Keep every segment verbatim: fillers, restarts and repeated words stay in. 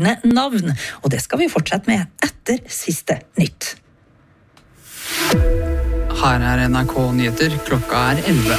egne navn, og det skal vi fortsette med etter siste nytt. Her er N R K Nyheter, klokka er elleve.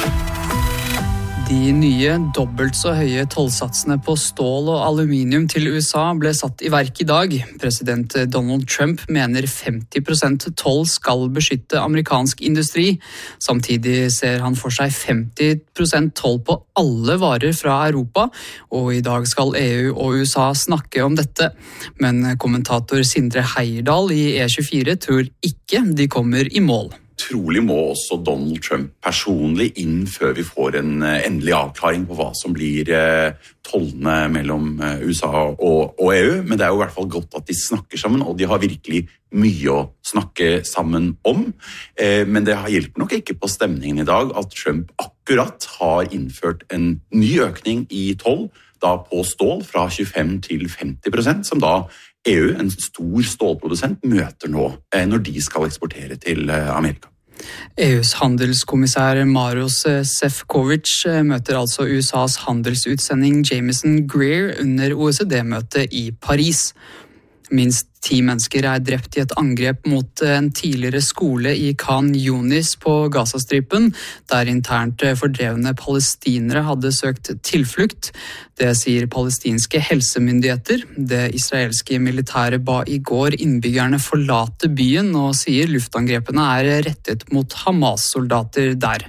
De nye dobbelt så høye tollsatsene på stål og aluminium til U S A ble satt i verk i dag. President Donald Trump mener femti prosent toll skal beskytte amerikansk industri. Samtidig ser han for seg femti prosent toll på alle varer fra Europa, og i dag skal E U og U S A snakke om dette. Men kommentator Sindre Heierdal i E tjuefire tror ikke de kommer i mål. Trolig må også Donald Trump personlig inn før vi får en endelig avklaring på hva som blir tollene mellom U S A og E U, men det er jo i hvert fall godt at de snakker sammen, og de har virkelig mye å snakke sammen om. Men det hjelper nok ikke på stemningen i dag at Trump akkurat har innført en ny økning i toll da på stål fra tjuefem til femti prosent, som da E U, en stor stålprodusent, møter nå når de skal eksportere til Amerika. E U's handelskommissær Maros Sefcovic møter altså U S A's handelsutsending Jameson Greer under O E C D-møtet i Paris. Minst ti mennesker er drept i et angrep mot en tidligere skole i Khan Yunis på Gazastripen, der internt fordrevne palestinere hadde søkt tilflukt. Det sier palestinske helsemyndigheter. Det israelske militæret ba i går innbyggerne forlate byen, og sier luftangrepene er rettet mot Hamas-soldater der.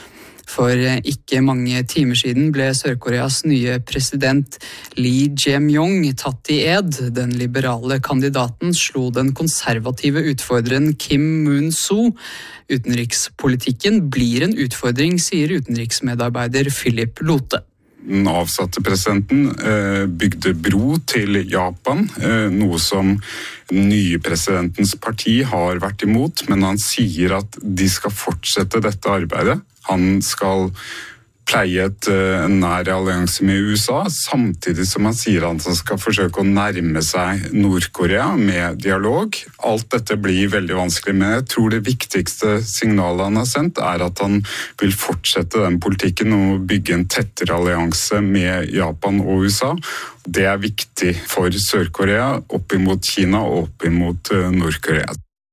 For ikke mange timer siden ble Sør-Koreas nye president Lee Jae-myung tatt i ed. Den liberale kandidaten slo den konservative utfordreren Kim Moon-soo. Utenrikspolitikken blir en utfordring, sier utenriksmedarbeider Philip Lote. Den avsatte presidenten bygde bro til Japan, noe som den nye presidentens parti har vært imot, men han sier at de skal fortsette dette arbeidet. Han skal pleie et, en nær allianse med U S A, samtidig som han sier at han skal forsøke å nærme seg Nord-Korea med dialog. Alt dette blir veldig vanskelig, men jeg tror det viktigste signalet han har sendt er at han vil fortsette den politikken om å bygge en tettere allianse med Japan og U S A. Det er viktig for Sør-Korea opp imot Kina og opp imot Nord-Korea.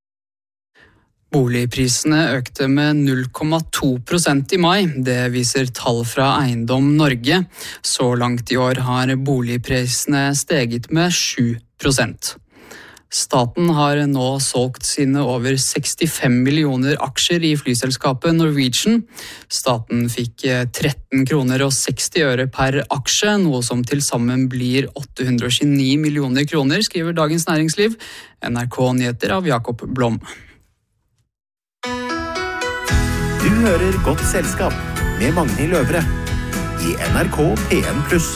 Boligprisene økte med null komma to prosent i mai. Det viser tall fra Eiendom Norge. Så langt i år har boligprisene steget med sju prosent. Staten har nå solgt sine over sekstifem millioner aksjer i flyselskapet Norwegian. Staten fikk tretten kroner og seksti øre per aksje, noe som til sammen blir åtte hundre og tjueni millioner kroner, skriver Dagens Næringsliv. N R K Nyheter av Jakob Blom. Du hører Godt selskap med Magnhild Løvre i N R K P en pluss.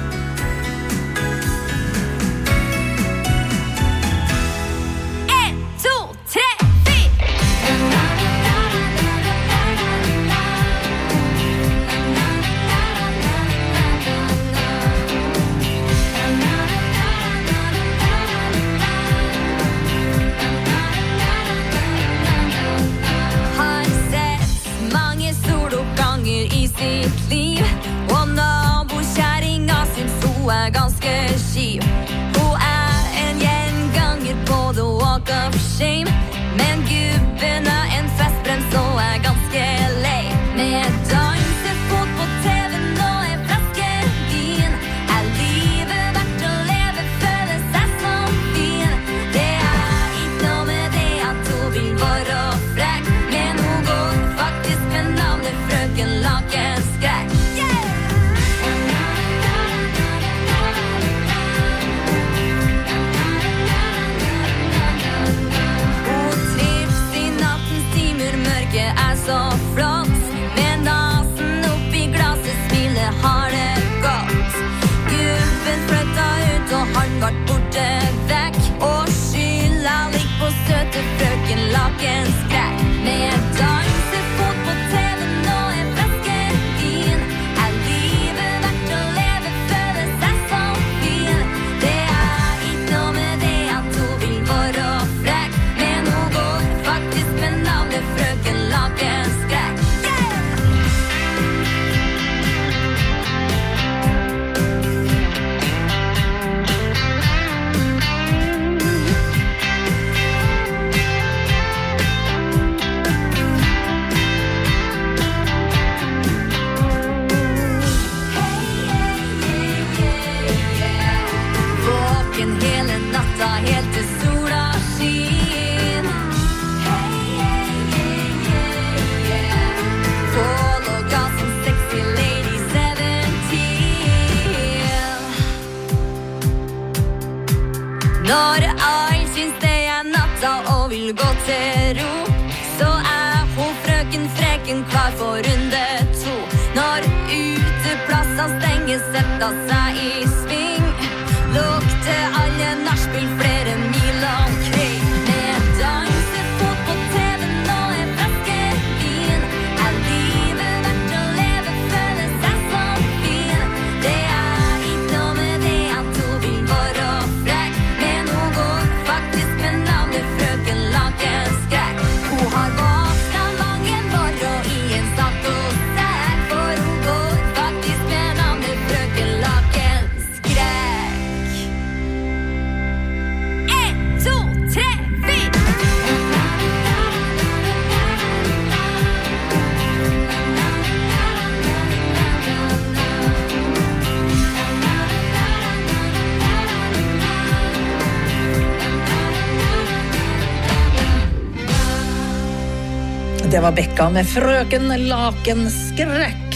Er ganske skiv. Hun er en gjenganger på The Walk of Shame, men gubben er en festbrems og er ganske lei. Med dansefot på T V-en og en flaske vin, er livet verdt å leve, føle seg som fin. Det er ikke noe med det at hun vil være frekk, men hun går faktisk med navnet Frøken Lakenskrekk. Er så flott, med nasen opp i glasset, smilet har det godt. Gubben flytta ut og han vart borte vekk, og skylda ligger på søte Frøken Lakenskrekk. Med dansefot på T V-en og en flaske vin, er livet verdt å leve, føle seg som fin. Det er ikke noe med det at hun vil være frekk, men hun går faktisk med navnet Frøken Lakenskrekk. Når alle syns det er natta og vil gå til ro, så er hun frøken Freken klar for runde to. Når uteplassene stenger, setter seg i sving, lukter alle nachspiel flere mil omkring. Med dansefot på T V-en og en flaske vin, er livet verdt å leve, føle seg så fin. Det er ikke noe med det at hun vil være frekk, men hun går faktisk med navnet frøken Lakenskrekk. Hun har vakna mange morgen i en satt og sekk, for hun går faktisk med navnet frøken Lakenskrekk. En, to, tre, fire! Det var Bekka med frøken Lakenskrekk.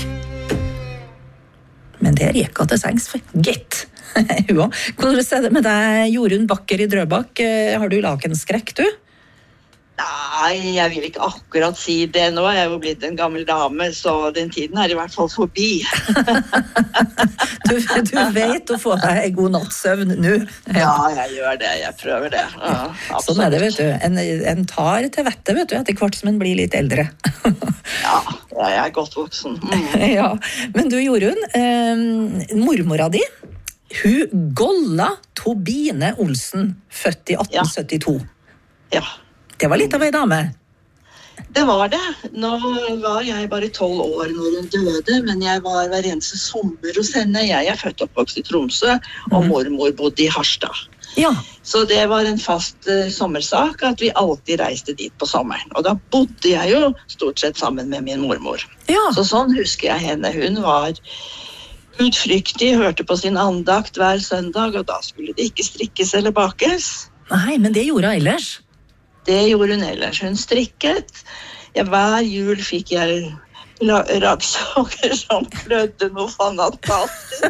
Men der gikk hun til sengs for gitt. Hua. Hvordan er det med deg, Jorunn Bakker i Drøbak? Eh, Har du lakenskrekk, du? Nei, jeg vil ikke akkurat si det. Nå er jeg jo blitt en gammel dame, så den tiden er i hvert fall forbi. Du, du vet å få deg en god natts søvn nå. Ja, jeg gjør det. Jeg prøver det. Ja, Sånn er det, vet du. En, en tar til vettet, vet du, etter hvert som en blir litt eldre. Ja, jeg er godt voksen. Mm. Ja, men du, Jorunn, eh, mormora di, hun Golla Tobine Olsen, født i atten syttito. Ja. Det var litt av ei dame. Det var det. Nå var jeg bare tolv år når hun døde, men jeg var hver eneste sommer hos henne. Jeg er født og oppvokst i Tromsø, og mormor bodde i Harstad. Ja. Så det var en fast uh, sommersak at vi alltid reiste dit på sommeren. Og da bodde jeg jo stort sett sammen med min mormor. Ja. Så sånn husker jeg henne. Hun var utflyktig, hørte på sin andakt hver søndag, og da skulle det ikke strikkes eller bakes. Nei, men det gjorde hun ellers. Det gjorde hun ellers. Hun strikket. Ja, hver jul fikk jeg la- raggsokker som klødde noe fantastisk.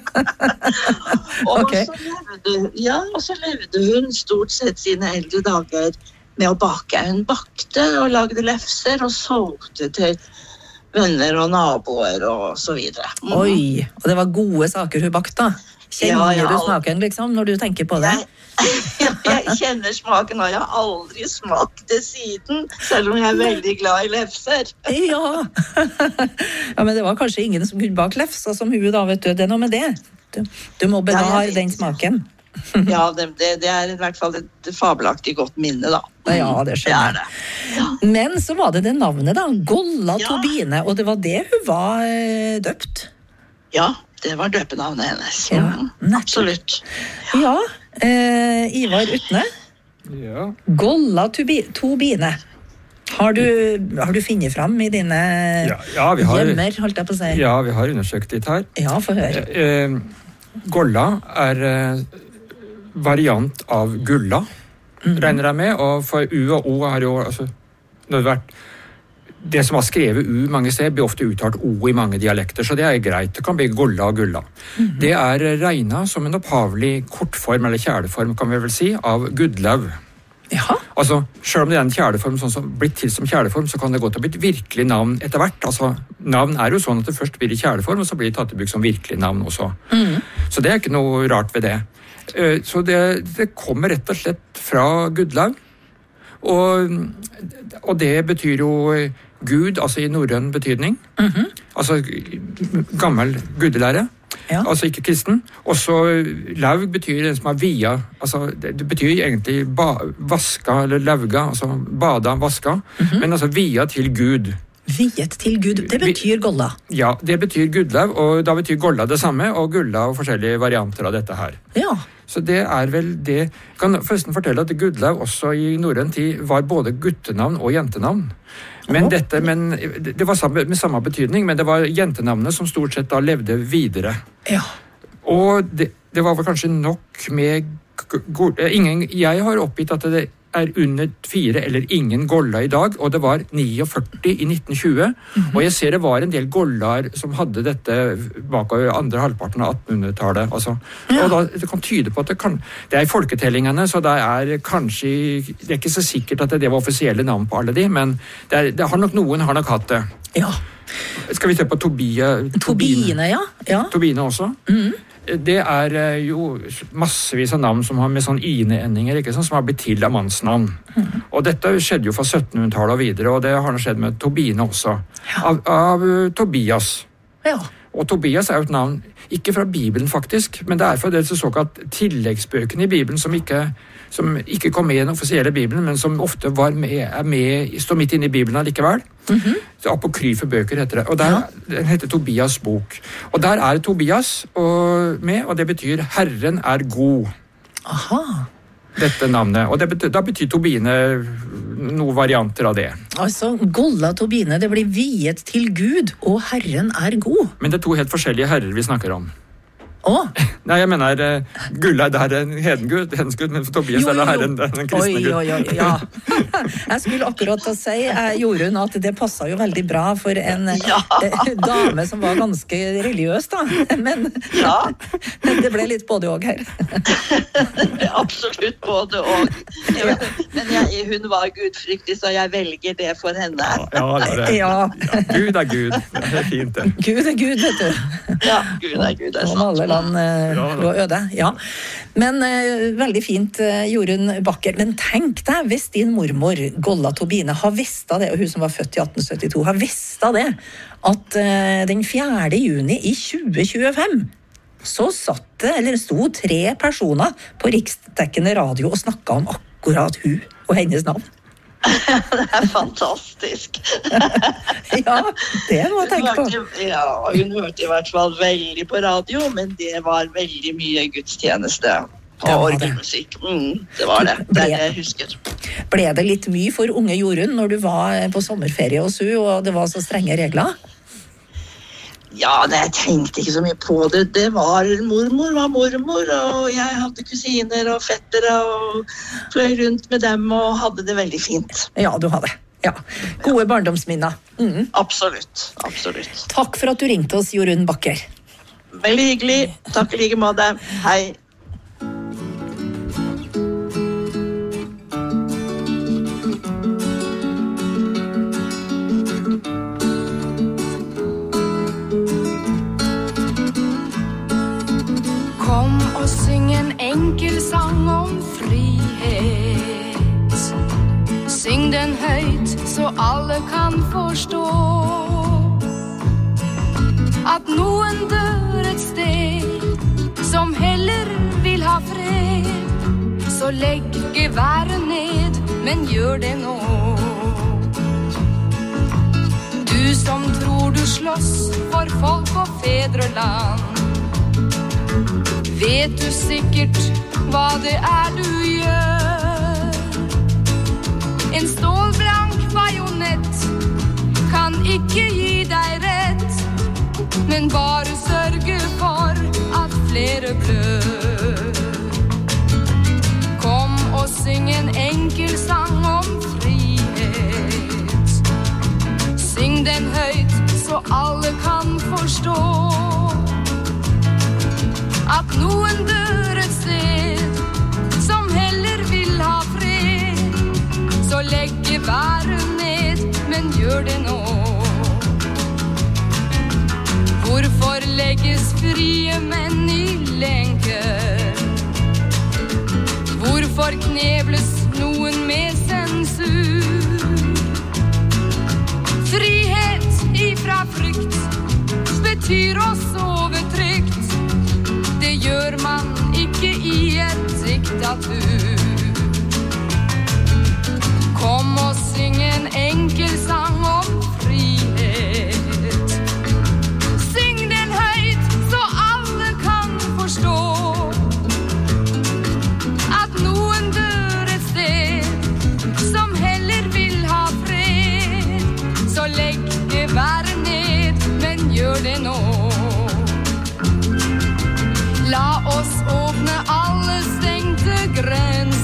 og, Ok. så levde, ja, og så levde hun stort sett sine eldre dager med å bake. Hun bakte og lagde lefser og solgte til venner og naboer og så videre. Mm. Oi, og det var gode saker hun bakte. Kjenner Ja, ja. du smaken, liksom, når du tenker på det? Jeg, jeg kjenner smaken, og jeg har aldri smakt det siden, selv om jeg er veldig glad i lefser. Ja. Ja, men det var kanskje ingen som kunne bake lefser som hun da, vet du. Det er noe med det. Du, du må Ja, bevare jeg vet. den smaken. Ja, det, det, det er i hvert fall et fabelaktig godt minne, da. Ja, det skjønner Det jeg. Men så var det det navnet da, Golla Ja. Tobine, og det var det hun var eh, døpt. Ja, det var døpenavnet hennes. Ja, Mm, nettopp. absolutt. Ja, eh, Ivar Utne, Ja, Golla Tubi, Tobine. Har du, har du finnet fram i dine ja, ja, vi har, hjemmer, holdt jeg på å si? ja, vi har undersøkt litt her. Ja, få høre. Eh, Golla er eh, variant av gulla, regner jeg med, og for U og O har jo altså, det, har vært, det som har skrevet U mange steder, blir ofte uttalt O i mange dialekter, så det er greit. Det kan bli golla og gulla. Det er regnet som en opphavlig kortform, eller kjæleform, kan vi vel si, av Gudlaug. Ja, Altså, selv om det er en kjæleform sånn som blitt til som kjæleform, så kan det godt ha blitt virkelig navn etter hvert. Altså, navn er jo sånn at det først blir i kjæleform, og så blir det tatt i bruk som virkelig navn også. Så det er ikke noe rart ved det. Eh, Så det, det kommer rett og slett fra Gudlaug, og, og det betyr jo Gud, altså i norrøn betydning. Altså gammel gudelære. Ja. Altså ikke kristen. Og så laug betyr den som er via, altså det, det betyr egentlig ba, vaska eller lauga, altså bada, vaska, men altså via til Gud. viet til Gud. Det betyr Golla. Ja, det betyr gudlaug, og da betyr golla det samme, og gulla og forskjellige varianter av dette her. Ja, Så det er vel det. Jeg kan forresten fortelle at Gudlaug også i norrøn tid var både guttenavn og jentenavn. Men Åh. dette, men det var samme, med samme betydning, men det var jentenavnet som stort sett da levde videre. ja. Og det, det var vel kanskje nok med go- go- ingen, Jeg har oppgitt at det er under fire eller ingen golla i dag, og det var førtini i nitten tjue. Mm-hmm. Og jeg ser det var en del gollar som hadde dette bakover andre halvparten av attenhundretallet. Altså. Ja. Og da, det kan tyde på at det kan... Det er i folketellingene, så det er kanskje... Det er ikke så sikkert at det var offisielle navn på alle de, men det, er, det har nok noen har nok hatt det. Ja. Skal vi se på Tobie, Tobine? Tobine, ja. ja. Tobine også. Mhm. Det er jo massevis av navn som har med sånn ine-endinger, ikke, sånn, som har blitt til av mannsnavn. Mm. Og dette skjedde jo fra syttenhundretallet og videre, og det har nå skjedd med Tobine også. Ja. Av, av uh, Tobias. Ja. Og Tobias er jo et navn, ikke fra Bibelen faktisk, men det er fra det såkalt tilleggsbøkene i Bibelen som ikke, som ikke kom med i den offisielle Bibelen, men som ofte var med, er med, står midt inne i Bibelen allikevel. Mm-hmm. Apokryfe bøker heter det, og der, ja. Den heter Tobias bok. Og der er Tobias og, med, og det betyr Herren er god. Aha. Dette navnet, og det betyr, da betyr Tobine noen varianter av det. Altså, Golla Tobine, det blir viet til Gud, og Herren er god. Men det er to helt forskjellige herrer vi snakker om. Åh? Nei, jeg mener, uh, Gulla er en hedengud, hedensgud, men for Tobias jo, jo. Er herren, den kristne gud. Oi, oi, oi, ja. Jeg skulle akkurat å si, uh, Jorunn, at det passet jo veldig bra for en ja. uh, dame som var ganske religiøs, da. Men ja. Det ble litt både og her. Absolutt både og. Ja. Men jeg, hun var gudfryktig, så jeg velger det for henne. Ja, det er det. Ja. Ja. Gud er Gud. Det er fint, det. Gud er Gud, vet du. Ja, Gud er Gud, det er sant. Land lå øde, ja. Men uh, veldig fint, uh, Jorunn Bakker. Men tenk deg, hvis din mormor, Golla Tobine, har visst det, og hun som var født i atten syttito, har visst det, at uh, den fjerde juni i tjue tjuefem, så satt det, eller sto tre personer på riksdekkende radio og snakket om akkurat hun og hennes navn. Det er fantastisk. Ja, det er noe å tenke på. Ja, hun hørte i hvert fall veldig på radio, men det var veldig mye gudstjeneste og orgelmusikk. Mm, det var det, det er det jeg husker. Ble det litt mye for unge Jorunn når du var på sommerferie hos hun, og det var så strenge regler? Ja, nei, jeg tenkte ikke så mye på det. Det var mormor var mormor, og jeg hadde kusiner og fettere og fløy rundt med dem og hadde det veldig fint. Ja, du hadde. Ja. Gode ja. Barndomsminner. Mm. Absolutt, absolutt. Takk for at du ringte oss, Jorunn Bakker. Veldig hyggelig. Takk i like måte. Hei. Enkel sang om frihet. Syng den høyt så alle kan forstå at noen dør et sted som heller vil ha fred. Så legg geværet ned, men gjør det nå. Du som tror du slåss for folk og fedreland, vet du sikkert hva det er du gjør? En stålblank bajonett kan ikke gi deg rett, men bare sørge for at flere blør. Kom og syng en enkel sang om frihet. Syng den høyt så alle kan forstå at noen dør et sted som heller vil ha fred. Så legg geværet ned, men gjør det nå. Hvorfor legges frie menn i lenker? Hvorfor knebles noen med sensur? Frihet ifra frykt betyr å sove trygt. Det gjør man ikke i et diktatur. Kom og syng en enkel sang om frihet. Syng den høyt så alle kan forstå at noen dør et sted som heller vil ha fred. Så legg geværet ned, men gjør det nå. La oss åpne alle stengte grenser.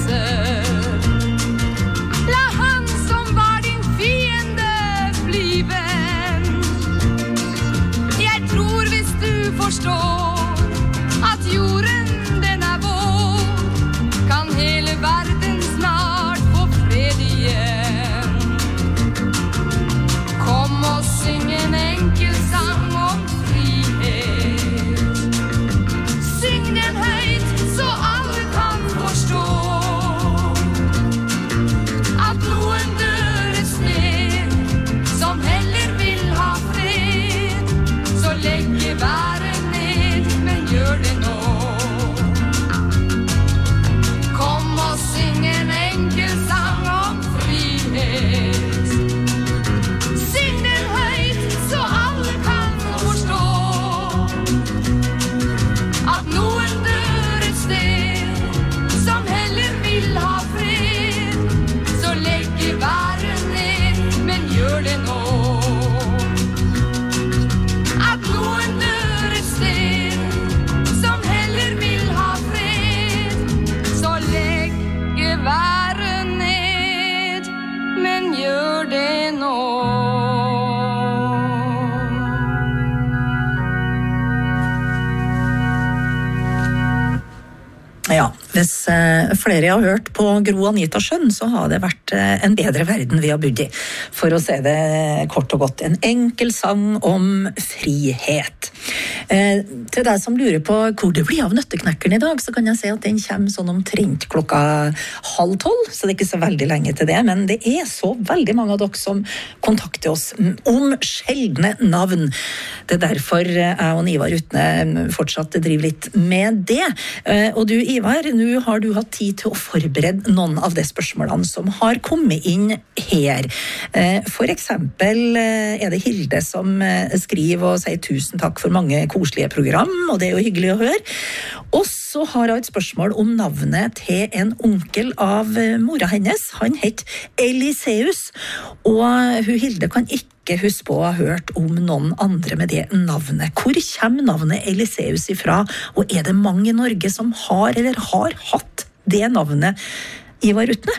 Hvis eh, flere har hørt på Gro Anita Sjønn, så har det vært eh, en bedre verden vi har bodd i. For å se det kort og godt. En enkel sang om frihet. Eh, til deg som lurer på hvor det blir av nøtteknekkeren i dag, så kan jeg si at den kommer sånn omtrent klokka halv tolv, så det er ikke så veldig lenge til det, men det er så veldig mange av dere som kontakter oss om sjeldne navn. Det er derfor jeg og Ivar Utne fortsatt driver litt med det. Eh, og du, Ivar, nå har du hatt tid til å forberede noen av de spørsmålene som har kommet inn her. Eh, for eksempel eh, er det Hilde som eh, skriver og sier tusen takk for mange koselige program, og det er jo hyggelig å høre. Og så har jeg et spørsmål om navnet til en onkel av mora hennes. Han het Eliseus, og hun Hilde kan ikke huske på å ha hørt om noen andre med det navnet. Hvor kommer navnet Eliseus ifra, og er det mange i Norge som har eller har hatt det navnet? Ivar Utne?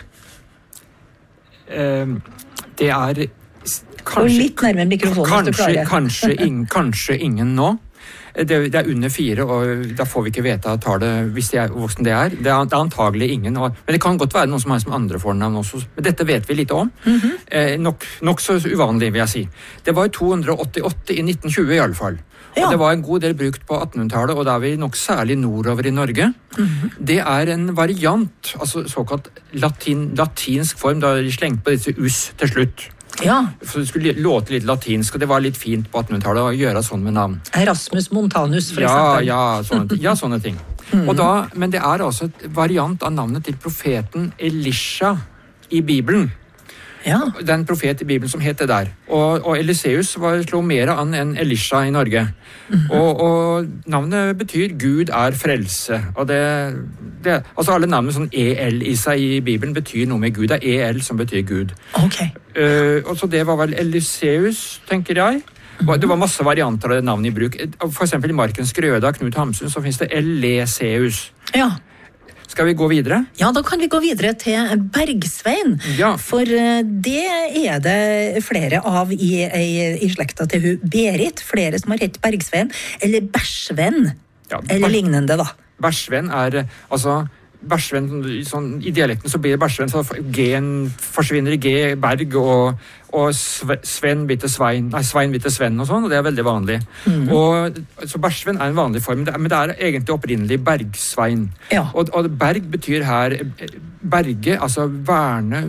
Uh, det er kanskje, og litt nærmere mikrofonen kanskje, hvis du klarer. Kanskje, ing, kanskje ingen nå. Det, det er under fire, og da får vi ikke vite tallet hvis det er voksen det er. Det er, det er antagelig ingen, og, men det kan godt være noen som har som andre fornavn også. Men dette vet vi litt om. Mm-hmm. eh, nok, nok så uvanlig, vil jeg si. Det var i to hundre åttiåtte i nitten tjue i alle fall. Ja. Og det var en god del brukt på attenhundretallet, og da er vi nok særlig nordover i Norge. Mm-hmm. Det er en variant, altså såkalt latin, latinsk form, da de slengte på disse us til slutt. Ja. For det skulle låte litt latinsk, og det var litt fint på attenhundretallet å gjøre sånn med navn. Erasmus Montanus, for ja, eksempel. Ja, sånne, ja, sånne ting. Mm. Og da, men det er altså et variant av navnet til profeten Elisha i Bibelen. Ja. Den profet i Bibelen som het det der. Og, og Eliseus var, slo mer an enn Elisha i Norge. Mm-hmm. Og, og navnet betyr Gud er frelse. Og det, det, altså alle navnene sånn E L i seg i Bibelen betyr noe med Gud. Det er E L som betyr Gud. Ok. Uh, og så det var vel Eliseus, tenker jeg. Mm-hmm. Det var masse varianter av det navnet i bruk. For eksempel i Markens Grøde av Knut Hamsun så finnes det Eliseus. Ja. Skal vi gå videre? Ja, da kan vi gå videre til Bergsvein. Ja. For det er det flere av i, i, i slekta til hun Berit. Flere som har hett Bergsvein, eller Bæsjvenn, ja, eller lignende da. Bæsjvenn er, altså, Bæsjvenn, sånn, i dialekten så blir det Bæsjvenn, så G-en forsvinner i G, Berg, og, og Sven blir til Svein, nei, Svein blir til Sven og sånn, og det er veldig vanlig. Mm. Og, så Bæsjvenn er en vanlig form, men det er egentlig opprinnelig Bergsvein. Ja. Og, og Berg betyr her berge, altså verne,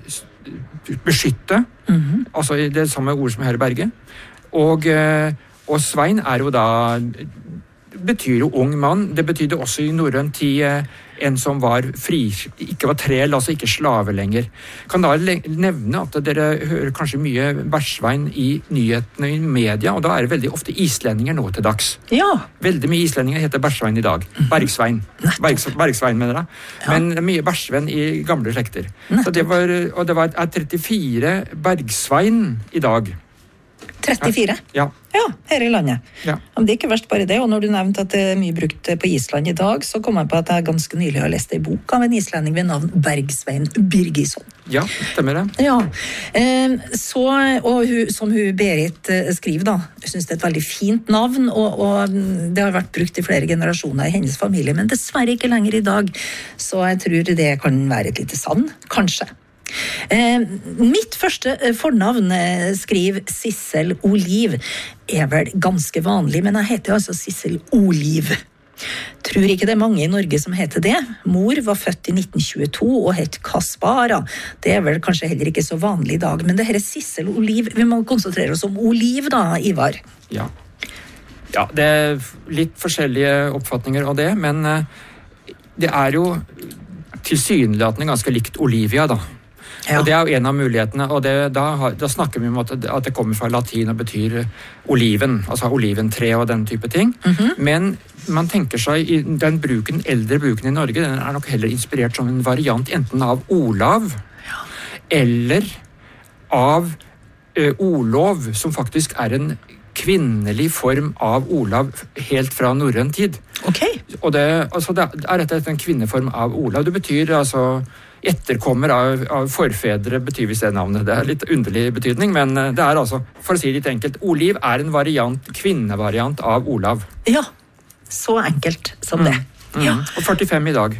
beskytte, mm-hmm. altså det er samme ord som her berge. Og, og Svein er jo da, betyr jo ung mann. Det betydde også i norrøn tid en som var fri, ikke var trel, altså ikke slave lenger. Kan da nevne at dere hører kanskje mye Bæsjvein i nyhetene i media, og da er det veldig ofte islendinger nå til dags. Ja. Veldig mye islendinger heter Bæsjvein i dag. Bergsvein. Bergs, Bergsvein, mener jeg. Ja. Men det er mye Bæsjvenn i gamle slekter. Så det var, og det var trettifire Bergsvein i dag. trettifire? Ja. Ja, her i landet. Ja. Men det er ikke verst bare det, og når du nevnte at det er mye brukt på Island i dag, så kom jeg på at jeg ganske nylig har lest en bok av en islending ved navn Bergsvein Birgisson. Ja, stemmer det. Ja, så, og hun, som hun Berit skriver da, jeg synes det er et veldig fint navn, og, og det har vært brukt i flere generasjoner i hennes familie, men dessverre ikke lenger i dag, så jeg tror det kan være et lite savn, kanskje. Eh, mitt første fornavn, skriver Sissel Oliv, er vel ganske vanlig, men jeg heter altså Sissel Oliv. Tror ikke det er mange i Norge som heter det. Mor var født i nitten tjueto og het Kaspara. Det er vel kanskje heller ikke så vanlig i dag, men det her er Sissel Oliv. Vi må konsentrere oss om Oliv da, Ivar. Ja, ja det er litt forskjellige oppfatninger av det, men det er jo tilsynelatende ganske likt Olivia da. Ja. Og det er jo en av mulighetene, og det, da, da snakker vi om at, at det kommer fra latin og betyr oliven, altså oliventre og den type ting. Mm-hmm. Men man tenker seg i den bruken, eldre bruken i Norge, den er nok heller inspirert som en variant enten av Olav, ja. eller av ø, Olov, som faktisk er en kvinnelig form av Olav helt fra norrøn tid. Okay. Og det, altså, det er rett og slett en kvinneform av Olav. Det betyr altså etterkommer av, av forfedre, betyr hvis det navnet. Det er litt underlig betydning, men det er altså, for å si litt enkelt, Oliv er en variant, kvinnevariant av Olav. Ja, så enkelt som det. Mm. Mm. Ja. Og førtifem i dag.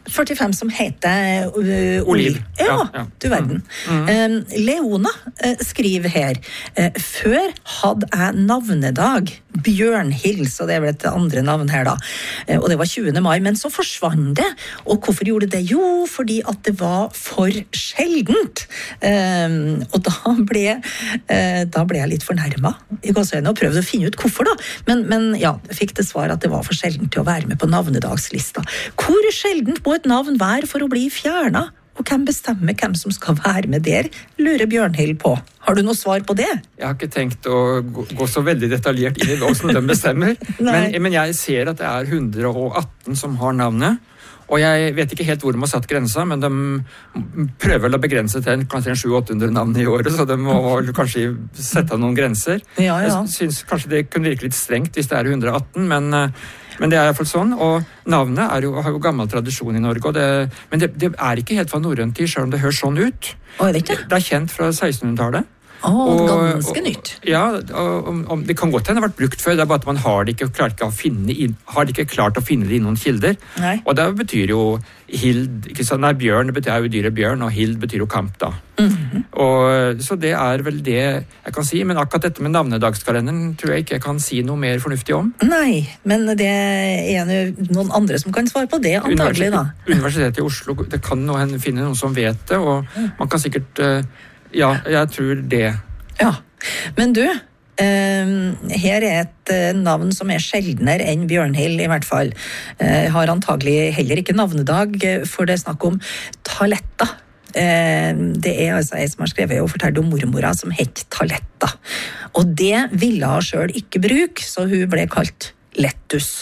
førtifem som heter uh, Oliv. Ja, Ja, ja. du verden. Um, Leona uh, skriver her, uh, før hadde jeg navnedag, Bjørnhild, så det er vel et andre navn her da, uh, og det var tjuende mai, men så forsvant det, og hvorfor gjorde det? Jo, fordi at det var for sjeldent. Um, og da ble, uh, da ble jeg litt fornærmet i gåseøynene og prøvde å finne ut hvorfor da, men, men ja, jeg fikk det svar at det var for sjeldent til å være med på navnedagslista. Hvor sjeldent må et navn være for å bli fjernet? Og hvem bestemmer hvem som skal være med der, lurer Bjørnhild på. Har du noe svar på det? Jeg har ikke tenkt å gå, gå så veldig detaljert inn i hvordan de bestemmer, men, men jeg ser at det er hundre og atten som har navnet, og jeg vet ikke helt hvor de har satt grensa, men de prøver vel å begrense til en, kanskje en sju til åtte hundre navn i året, så de må kanskje sette av noen grenser. Ja, ja. Jeg synes kanskje det kunne virke litt strengt hvis det er hundre og atten, men, men det er i hvert fall sånn, og navnet er jo, har jo gammel tradisjon i Norge, og det, men det, det er ikke helt fra norrøn tid, selv om det høres sånn ut. Å, er det ikke? Det er kjent fra sekstenhundretallet. Å, Og- ganske og- nytt. Ja, og, og, og det kan godt hende det har vært brukt før, det er bare at man har det ikke, klart ikke, å finne inn, har det ikke klart å finne det i noen kilder. Nei. Og det betyr jo hild, ikke sant, nei, bjørn, det betyr jo dyret bjørn, og hild betyr jo kamp da. Mhm. Og, så det er vel det jeg kan si, men akkurat dette med navnedagskalenderen tror jeg ikke jeg kan si noe mer fornuftig om. Nei, men det er jo noen andre som kan svare på det, antagelig da. Universitetet, Universitetet i Oslo, det kan nå hende finne noen som vet det, og man kan sikkert, eh, ja, jeg tror det. Ja, men du, eh, her er et eh, navn som er sjeldnere enn Bjørnhild i hvert fall. Eh, har antagelig heller ikke navnedag, eh, for det er snakk om Taletta. Eh, det er altså jeg som har skrevet og fortalt om mormora som het Taletta. Og det ville hun selv ikke bruke, så hun ble kalt Lettus.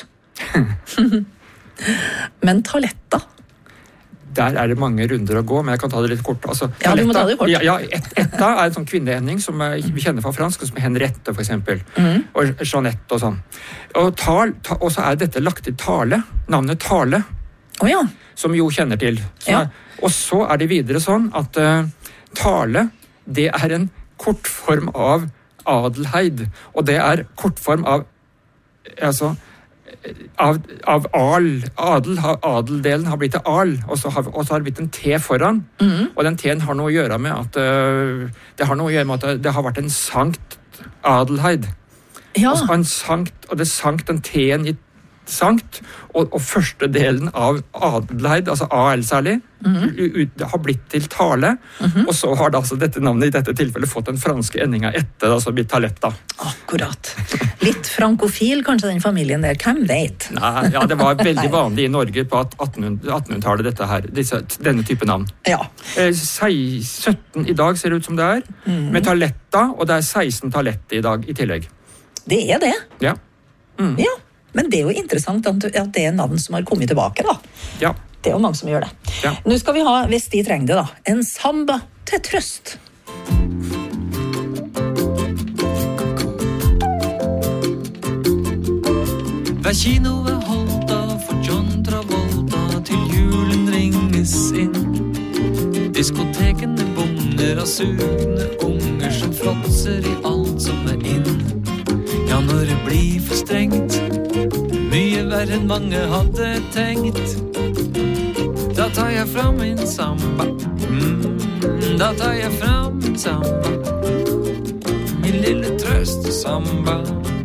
Men Taletta, Der er det mange runder å gå, men jeg kan ta det litt kort. Altså, Ja, du må ta det kort. Ja, ja, et, etta er en sånn kvinneending som er, vi kjenner fra fransk, som Henriette for eksempel, og Jeanette og sånn. Og, tal, ta, og så er dette lagt til Tale, navnet Tale, å ja, som vi jo kjenner til. Så, Ja. Og så er det videre sånn at uh, Tale, det er en kortform av Adelheid, og det er kortform av, altså, av, av al, adel, ha- adeldelen har blitt til al, og så har, og så har det blitt en T foran, og den T-en har noe å gjøre med at uh, det har noe å gjøre med at det, det har vært en sankt Adelheid. ja. Og, så en sankt, og det sankt den T-en i sankt, og, og første delen av Adelheid, altså A L særlig, u- ut, har blitt til Tale, og så har da altså dette navnet i dette tilfellet fått den franske endinga etter, altså blitt Taletta. Akkurat. Litt frankofil kanskje den familien der, hvem vet? Nei, ja, det var veldig vanlig i Norge på attenhundretallet dette her, disse, denne type navn. Ja. Eh, sei- sytten i dag ser det ut som det er, med Taletta, og det er seksten Talette i dag i tillegg. Det er det. Ja, Ja. Men det er jo interessant at at det er navn som har kommet tilbake da. ja. Det er jo mange som gjør det. Ja. Nå skal vi ha, hvis de trenger det da, en samba til trøst. Hver kino er holdt av for John Travolta til julen ringes inn. Diskotekene bunger av sugne unger som fråtser i alt som er inn. Ja, når det blir for strengt, mye verre enn mange hadde tenkt, da tar jeg fram min samba. Mm, da tar jeg fram min samba. Min lille trøst samba.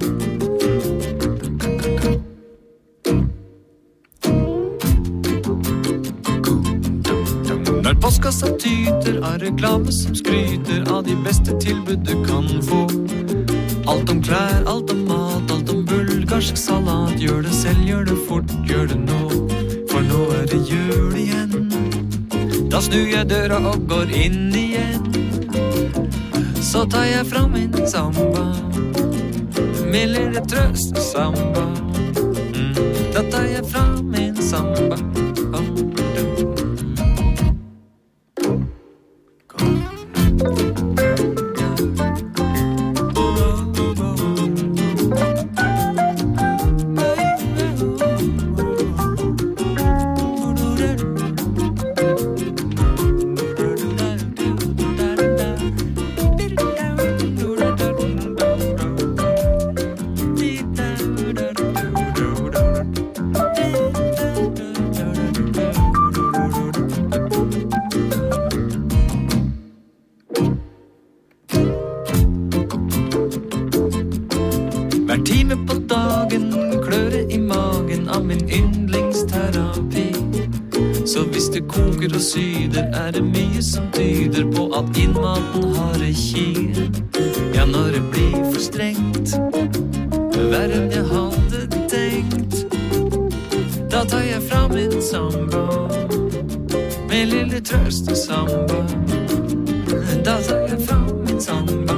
Når postkassa tyter av reklame som skryter av de beste tilbud du kan få. Alt om klær, alt om mat, alt om bulgarsk salat. Gjør det selv, gjør det fort, gjør det nå. For nå er det jul igjen. Da snur jeg døra og går inn igjen. Så tar jeg fram min samba. Min lille trøst samba. Mm, da tar jeg fram min samba. poker og syder er det mye som tyder på at innmaten har det kil. Ja, når det blir for strengt, verre enn jeg hadde tenkt, da tar jeg fra min samba, med lille trøst og samba. Da tar jeg fra min samba.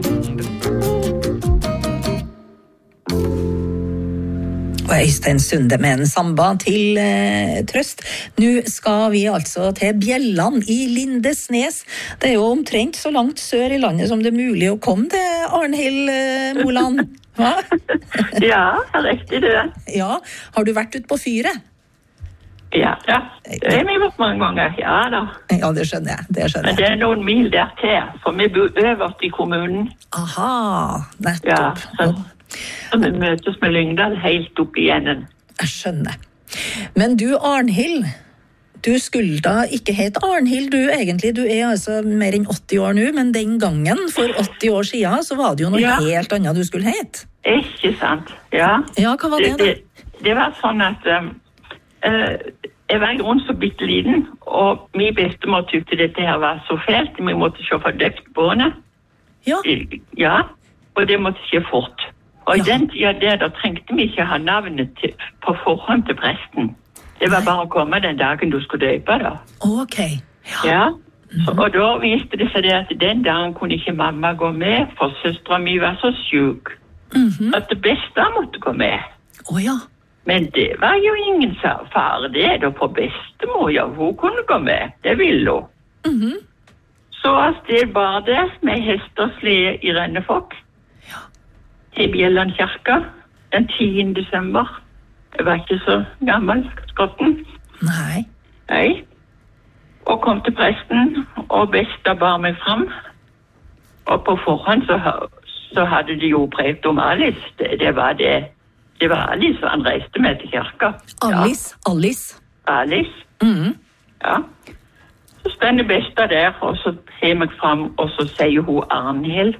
Og Øystein Sunde med en samba til eh, trøst. Nå skal vi altså til Bjelland i Lindesnes. Det er jo omtrent så langt sør i landet som det er mulig å komme til, Arnhild eh, Moland. Hva? Ja, riktig det. Ja, har du vært ute på fyret? Ja, ja. Det har vi vært mange ganger, ja da. Ja, det skjønner jeg, det skjønner jeg. Men det er noen mil der til, for vi bor øverst i kommunen. Aha, nettopp. Ja, så, så vi møtes med Lyngdal helt opp igjen. Jeg skjønner. Men du, Arnhild, du skulle da ikke hete Arnhild, du egentlig. Du er altså mer enn åtti år nå, men den gangen, for åtti år siden, så var det jo noe Ja. helt annet du skulle hete. Ikke sant, ja. Ja, hva var det da? Det, det, det var sånn at um, uh, jeg var i grunn så bitteliten, og min bestemor tykte dette her var så fælt, vi måtte se for døpt båndet. Ja. Ja, og det måtte skje fort. Og i den tida der, da trengte vi ikke ha navnet til, på forhånd til presten. Det var bare å komme den dagen du skulle døpe da. Ok. Ja, så, og da viste det seg det at den dagen kunne ikke mamma gå med, for søstera mi var så syk. Mhm. At det beste måtte gå med. Å ja. Men det var jo ingen sa- fare det, da på bestemor, ja, hun kunne gå med. Det ville hun. Mhm. Så av sted bar det med hest og slede i Rennefokk. Til Bjelland kirke den tiende desember. Jeg var ikke så gammel, skotten. Nei. Nei. Og kom til presten, og besta bar meg fram. Og på forhånd så, ha- så hadde de jo preget om Alice. Det, det var det. Det var Alice, og han reiste med til kirka. Alice, Alice. Alice. Mhm. Ja. Så stender besta der, og så ser meg fram, og så sier hun Arnhild.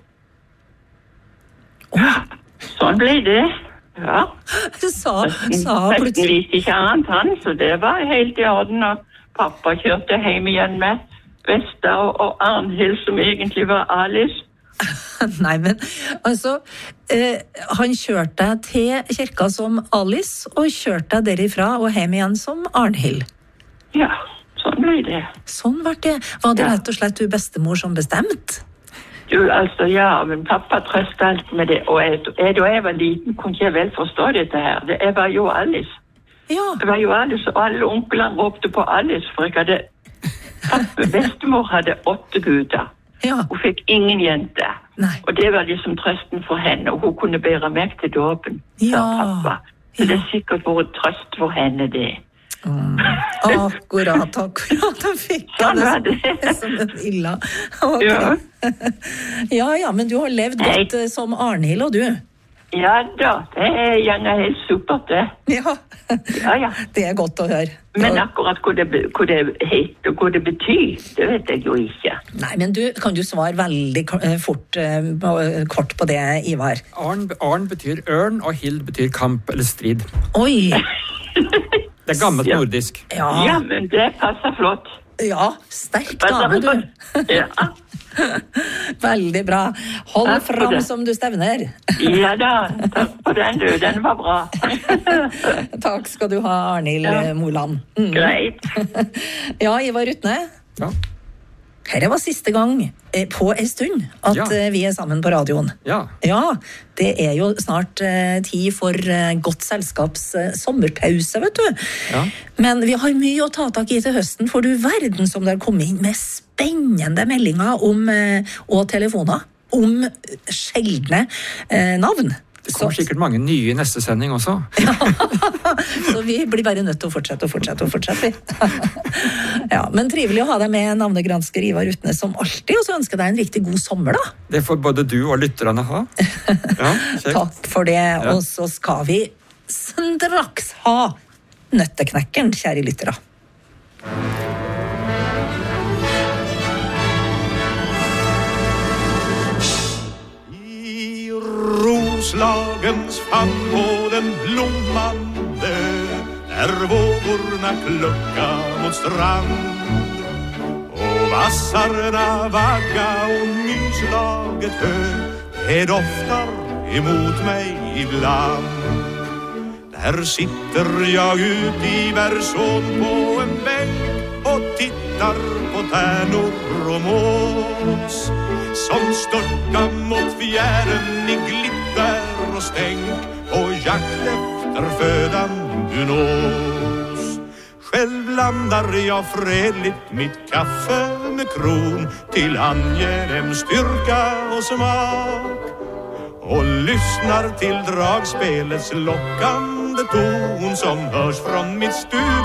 Ja, sånn ble det. Ja. Sa, sa Presten plutselig... visste ikke annet han, så det var helt i orden, og pappa kjørte hjem igjen med Vesta og, og Arnhild, som egentlig var Alice. Nei, men altså, eh, han kjørte deg til kirka som Alice, og kjørte deg derifra og hjem igjen som Arnhild. Ja, sånn ble det. Sånn var det. Var det Ja. rett og slett du bestemor som bestemte? Du, altså, ja, men pappa trøste alt med det, og jeg, jeg, da jeg var liten, kunne ikke jeg vel forstå dette her. Det, jeg var jo Alice. Ja. Jeg var jo Alice, og alle onklene råpte på Alice, for jeg hadde... Pappa, bestemor hadde åtte gutter. Ja. Hun fikk ingen jente. Nei. Og det var liksom trøsten for henne, og hun kunne bære meg til dåpen, sa Ja. pappa. Så det er sikkert vært trøst for henne, det. Akkurat, akkurat. Da fikk jeg Sånn var det det. som en illa. Ok. Ja. Ja, ja, men du har levd godt eh, som Arnhild, og du. Ja da, det er gjerne helt supert, det. Ja, Ja, ja. det er godt å høre. Men Ja. akkurat hva det, be- hva det heter, og hva det betyr, det vet jeg jo ikke. Nei, men du, kan du svare veldig ko- eh, fort, eh, på- kort på det, Ivar? Arn, arn betyr ørn, og hild betyr kamp eller strid. Oi! Det er gammelt Ja. nordisk. Ja, Ja, men det passer flott. ja sterk dame, du. Ja, Veldig bra. Hold Takk for fram det. som du stevner. ja da, takk for den du, den var bra. Takk skal du ha, Arnhild Ja. eh, Moland. Mm. Greit. Ja, Ivar Rutne. Ja. Dette var siste gang eh, på en stund at Ja. eh, vi er sammen på radioen. Ja. Ja, det er jo snart eh, tid for eh, godt selskaps eh, sommerpause, vet du. Ja. Men vi har mye å ta tak i til høsten, for du verden som det har kommet inn med spennende meldinger om, eh, og telefoner om sjeldne eh, navn. Det kommer sikkert mange nye i neste sending også. Så vi blir bare nødt til å fortsette og fortsette og fortsette. vi. Ja, men trivelig å ha deg med, navnegransker Ivar Rutne, som alltid, og så ønsker jeg deg en riktig god sommer, da. Det får både du og lytterne ha. Ja, kjekt. Takk for det, og så skal vi straks ha Nøtteknekkeren, kjære lyttere. I Roslagens famn på den blommande, der vågorna klocka mot strand. På vassarna vagga och nyslaget hö, det doftar emot mig ibland. Där sitter jag ut i Versån på en bänk och tittar på tärnor och mås som störtar mot fjärden i glitter och stänk och jakt efter födan du nås. Själv blandar jag fredligt mitt kaffe med kron till angenäm styrka och smak och lyssnar till dragspelets lockande ton som hörs från mitt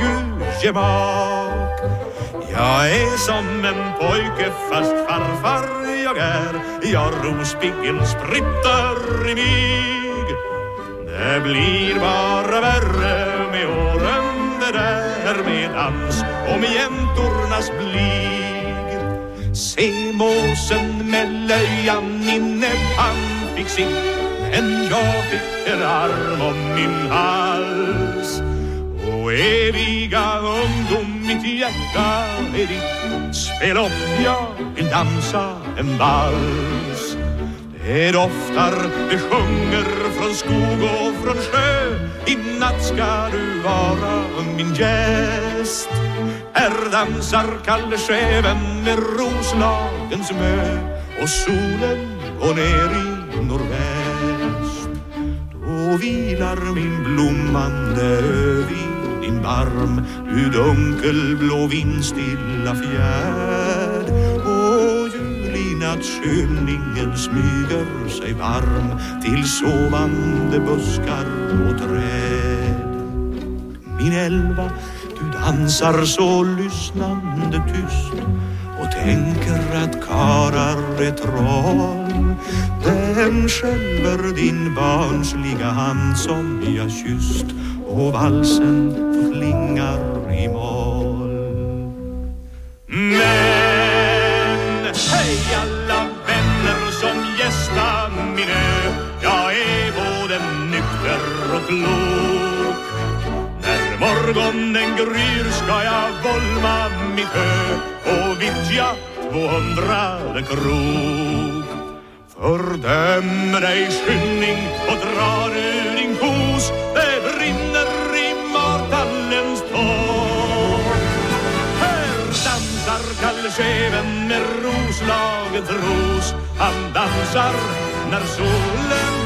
stugugemak. Jag är som en pojke fast farfar jag är, jag rospiggen spritter i mig. Det blir bara värre med åren, det där med dans och med jäntornas blig. Se måsen med löjan inne, han fick sitt, men jag fick en arm om min hals. Och eviga ungdom, mitt hjärta är ditt, spela upp, jag vill dansa en vals. Det doftar, det sjunger från skog och från sjö, i natt ska du vara min gäst. Här dansar Kalle Scheven med Roslagens mö och solen går ner i nordväst. Då vilar min blommande ö vid din barm, du dunkelblå vindstilla fjärd. Och julinattskyllningen smyger sig varm till sovande buskar och träd. Min älva, du dansar så lyssnande tyst och tänker att karar är troll. Den skälver din barnsliga hand som jag kysst och valsen klingar i moll. Men hej alla vänner som gästar min ö, jag är både nykter och klok. När morgonen gryr ska jag volma mitt hö och vittja tvåhundrade krok. Fördöm dig skynning och dra ur din kos, det brinner i martallens tår. Här dansar Kalle Scheven med Roslagets ros, han dansar när solen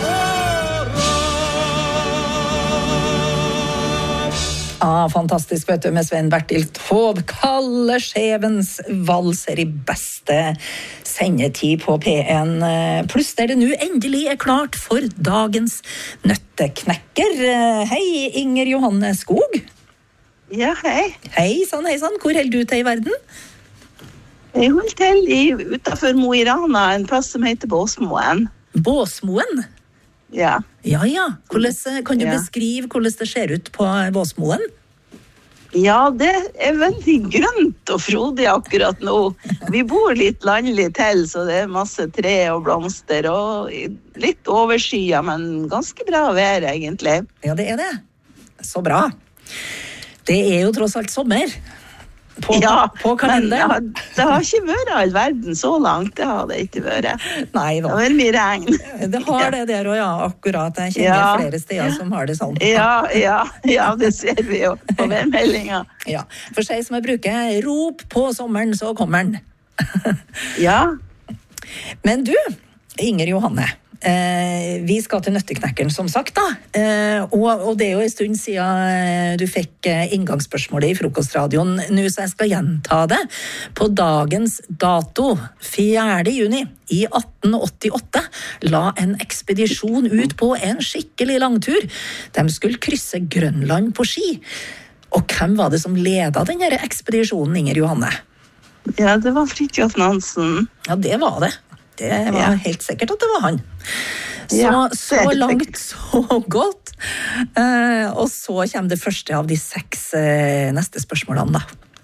Ja, fantastisk, vet du, med Sven-Bertil Taube. Kalle Schevens valser i beste sendetid på P en pluss, der det nu endelig er klart for dagens nøtteknekker. Hei, Inger Johanne Skog. Ja, hei. Hei, sann, hei, sann. Hvor holder du til i verden? Jeg holder til i, utenfor Mo i Rana, en plass som heter Båsmoen. Båsmoen? Ja. Ja, ja. Hvordan, kan du ja. beskrive hvordan det ser ut på Båsmoen? Ja, det er veldig grønt og frodig akkurat nå. Vi bor litt landlig til, så det er masse tre og blomster, og litt overskya, men ganske bra vær egentlig. Ja, det er det. Så bra. Det er jo tross alt sommer. På, ja, på kalenderen. Men ja, det har ikke vært all verden så langt, det har det ikke vært. Nei da. Det har vært mye regn. Det har det der, og ja, akkurat. Jeg kjenner ja. flere steder som har det sånn. Ja, ja, ja, det ser vi jo på værmeldinga. Ja, for seg som jeg bruker, rop på sommeren, så kommer den. Ja. Men du, Inger Johanne, Eh, vi skal til nøtteknekkeren, som sagt da, eh, og, og det er jo en stund siden du fikk inngangsspørsmålet i frokostradioen nå, så jeg skal gjenta det. På dagens dato, fjerde juni i atten åttiåtte, la en ekspedisjon ut på en skikkelig langtur. De skulle krysse Grønland på ski. Og hvem var det som ledet denne ekspedisjonen, Inger Johanne? Ja, det var Fridtjof Nansen. Ja, det var det. Det var ja. helt sikkert at det var han. Så, ja, så langt, så godt. Eh, og så kommer det første av de seks eh, neste spørsmålene da.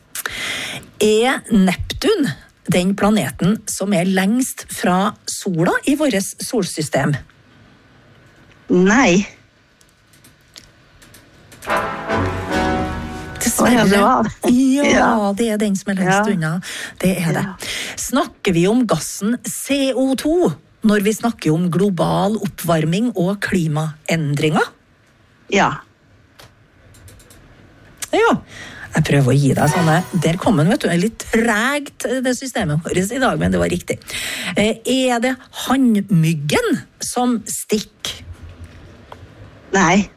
Er Neptun den planeten som er lengst fra sola i vårt solsystem? Nei. Dessverre. Ja, det var det. Ja, Ja. det er den som er lengst Ja. unna. Det er det. Snakker vi om gassen C O to når vi snakker om global oppvarming og klimaendringer? Ja. Ja. Jeg prøver å gi deg sånne. Der kom den, vet du. Det er litt tregt, det systemet vårt i dag, men det var riktig. Eh, Er det hannmyggen som stikker? Nei.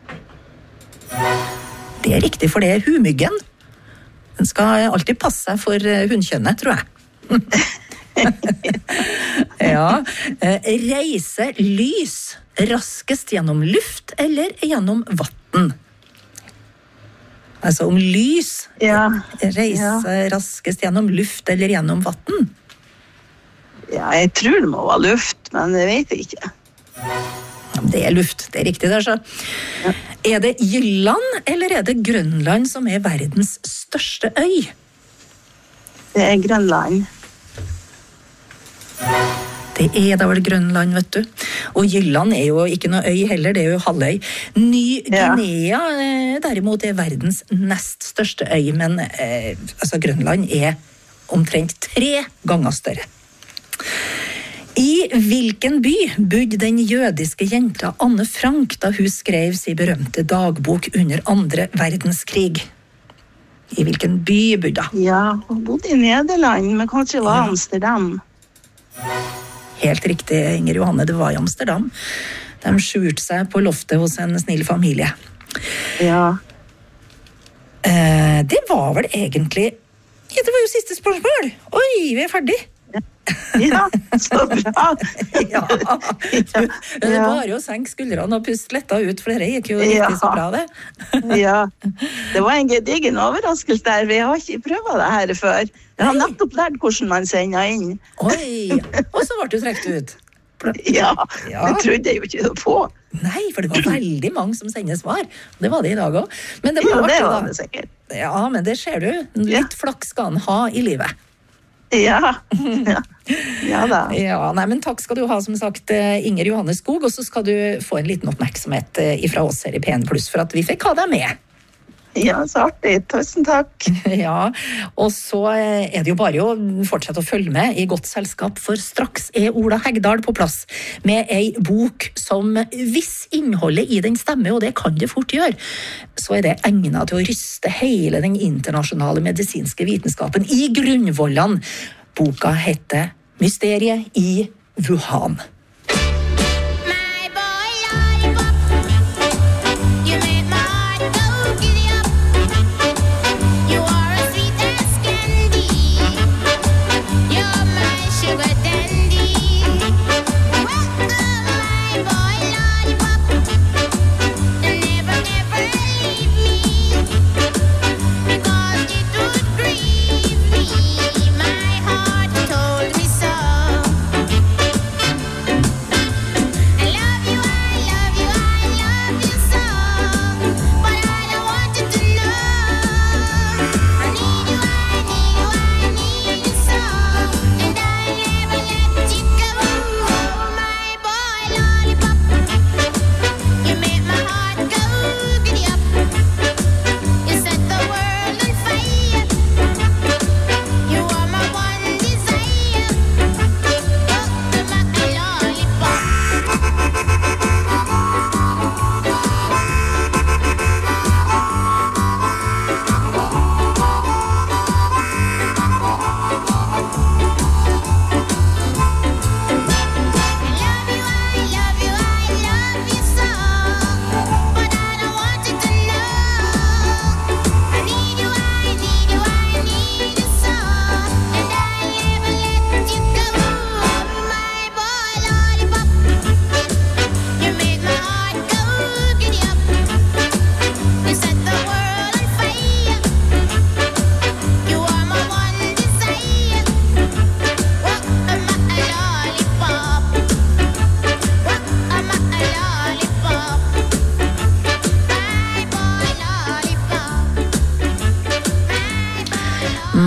Det er riktig, for det er humyggen. Den skal alltid passe seg for eh, hunnkjønnet, tror jeg. Ja. Eh, Reiser lys raskest gjennom luft eller gjennom vatten? Altså om lys Ja. reiser raskest gjennom luft eller gjennom vatten? Ja, jeg tror det må være luft, men jeg vet ikke. Det er luft, det er riktig der, så. Er det Jylland eller er det Grønland som er verdens største øy? Det er Grønland. Det er da vel Grønland, vet du. Og Jylland er jo ikke noe øy heller, det er jo halvøy. Ny-Guinea eh, derimot er verdens nest største øy, men eh, altså Grønland er omtrent tre ganger større. I hvilken by bodde den jødiske jenta Anne Frank da hun skrev sin berømte dagbok under andre verdenskrig? I hvilken by bodde hun? Ja, hun bodde i Nederland, men kanskje det var Ja. Amsterdam. Helt riktig, Inger Johanne, det var i Amsterdam. De skjulte seg på loftet hos en snill familie. Ja. Eh, det var vel egentlig... Ja, det var jo siste spørsmål. Oi, vi er ferdig. Ja, så bra. Ja, du, det er bare å senke skuldrene og puste letta ut, for det gikk jo riktig så bra, det. Ja, det var en gedigen overraskelse der. Vi har ikke prøvet det her før. Jeg har nettopp lært hvordan man sender inn. Oi, og så ble du trekt ut. Ja, Ja. det trodde jeg jo ikke på. Nei, for det var veldig mange som sender svar. Det var det i dag også. Men det var Ja, det artig, var da. det sikkert. Ja, men det ser du. Litt flaks skal han ha i livet. Ja, ja. Ja da. Ja, nei, men takk skal du ha, som sagt, eh, Inger Johanne Skog, og så skal du få en liten oppmerksomhet eh, fra oss her i P N Pluss for at vi fikk ha deg med. Ja, så artig. Tusen takk. Ja, og så eh, er det jo bare å fortsette å følge med i godt selskap, for straks er Ola Hegdal på plass med ei bok som, hvis innholdet i den stemmer, og det kan det fort gjøre, så er det egnet til å ryste hele den internasjonale medisinske vitenskapen i grunnvollene. Boka heter Mysteriet i Wuhan.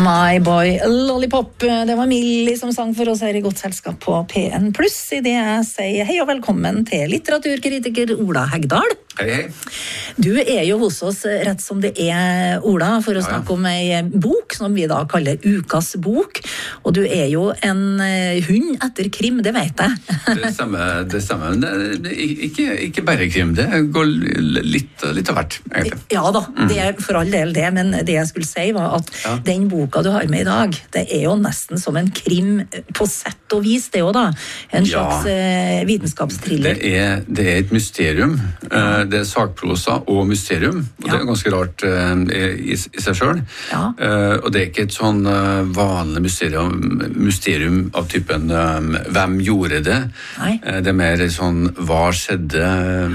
My Boy Lollipop. Det var Millie som sang for oss her i Godt selskap på P N pluss. I det jeg sier hei og velkommen til litteraturkritiker Ola Hegdal. Hei, hei. Du er jo hos oss rett som det er, Ola, for å snakke om en bok som vi da kaller Ukas bok. Og du er jo en hund etter krim, det vet jeg. Det stemmer, det stemmer. Det, det, ikke, ikke bare krim, det går litt, litt av hvert, egentlig. Ja da, det er for all del det, men det jeg skulle si var at ja. Den boka du har med i dag, det er jo nesten som en krim på sett og vis, det jo da. En slags ja. eh, vitenskapstriller. Det er, det er et mysterium. Ja. Det er sakprosa og mysterium, og ja. Det er ganske rart uh, i, i seg selv. Ja. Uh, og det er ikke et sånn uh, vanlig mysterium, mysterium av typen uh, hvem gjorde det? Uh, det er mer sånn hva skjedde,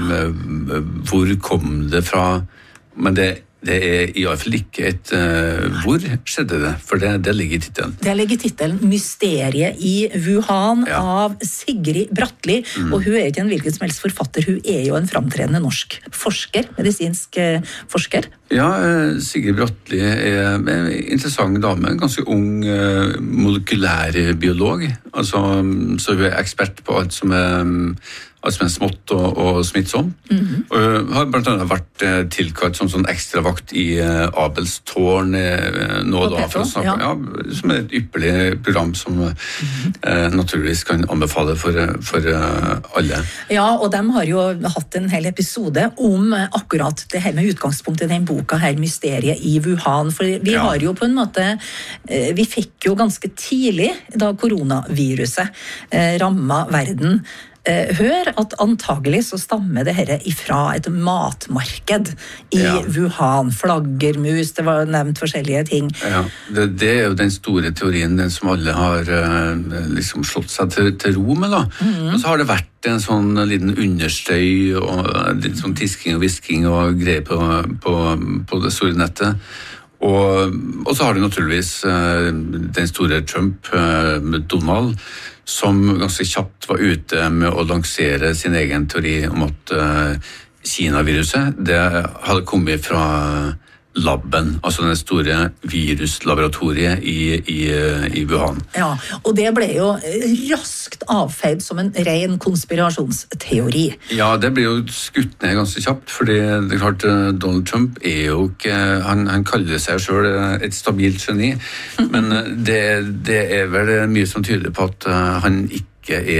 uh, hvor kom det fra? Men det Det er i hvert fall ikke et uh, hvor skjedde det, for det, det ligger i titelen. Det ligger i titelen Mysteriet i Wuhan ja. Av Sigrid Bratli, mm. og hun er ikke en hvilken som helst forfatter, hun er jo en framtredende norsk forsker, medisinsk uh, forsker. Ja, uh, Sigrid Bratli er en interessant dame, en ganske ung uh, molekylærbiolog, altså, så hun er ekspert på alt som er um, alt som er smått og, og smittsom. Mm-hmm. Og hun har blant annet vært eh, tilkalt som sånn ekstravakt i eh, Abels tårn eh, nå og da, for å snakke, ja. Ja, som er et ypperlig program som mm-hmm. eh, naturligvis kan anbefale for, for eh, alle. Ja, og de har jo hatt en hel episode om akkurat det her med utgangspunkt i den boka her, Mysteriet i Wuhan, for vi ja. Har jo på en måte, eh, vi fikk jo ganske tidlig da koronaviruset eh, rammet verden, hør at antagelig så stammer det her ifra et matmarked i ja. Wuhan, flaggermus, det var nevnt forskjellige ting. Ja, det, det er jo den store teorien, den som alle har liksom slått seg til, til ro med da. Mm. Og så har det vært en sånn liten understøy og litt sånn tisking og visking og greier på, på, på det store nettet. Og, og så har det naturligvis den store Trump, Donald, som ganske kjapt var ute med å lansere sin egen teori om at uh, Kina-viruset, det hadde kommet fra labben, altså den store viruslaboratoriet i, i, i Wuhan. Ja, og det ble jo raskt avfeid som en ren konspirasjonsteori. Ja, det ble jo skutt ned ganske kjapt, fordi det er klart Donald Trump er jo ikke, han, han kaller seg selv et stabilt geni, men det, det er vel mye som tyder på at han ikke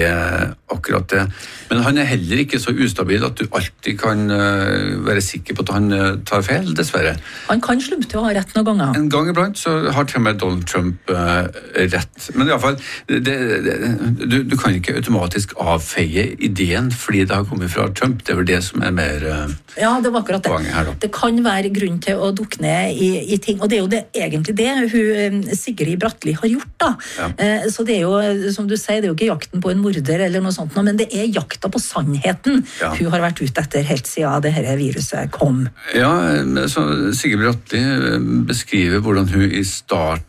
er akkurat det. Men han er heller ikke så ustabil at du alltid kan uh, være sikker på at han uh, tar feil, dessverre. Han kan slumme til å ha rett noen ganger. En gang iblant så har til og med Donald Trump uh, rett. Men i alle fall, det, det, du, du kan ikke automatisk avfeie ideen fordi det har kommet fra Trump. Det er vel det som er mer uh, ja, det var akkurat det. Her, det kan være grunn til å dukke ned i, i ting, og det er jo det, egentlig det hun, Sigrid Bratli har gjort da. Ja. Uh, så det er jo, som du sier, det er jo ikke jakten på en morder eller noe sånt, men det er jakta på sannheten ja. Hun har vært ute etter helt siden det her viruset kom. Ja, så Sigrid Bratli beskriver hvordan hun i starten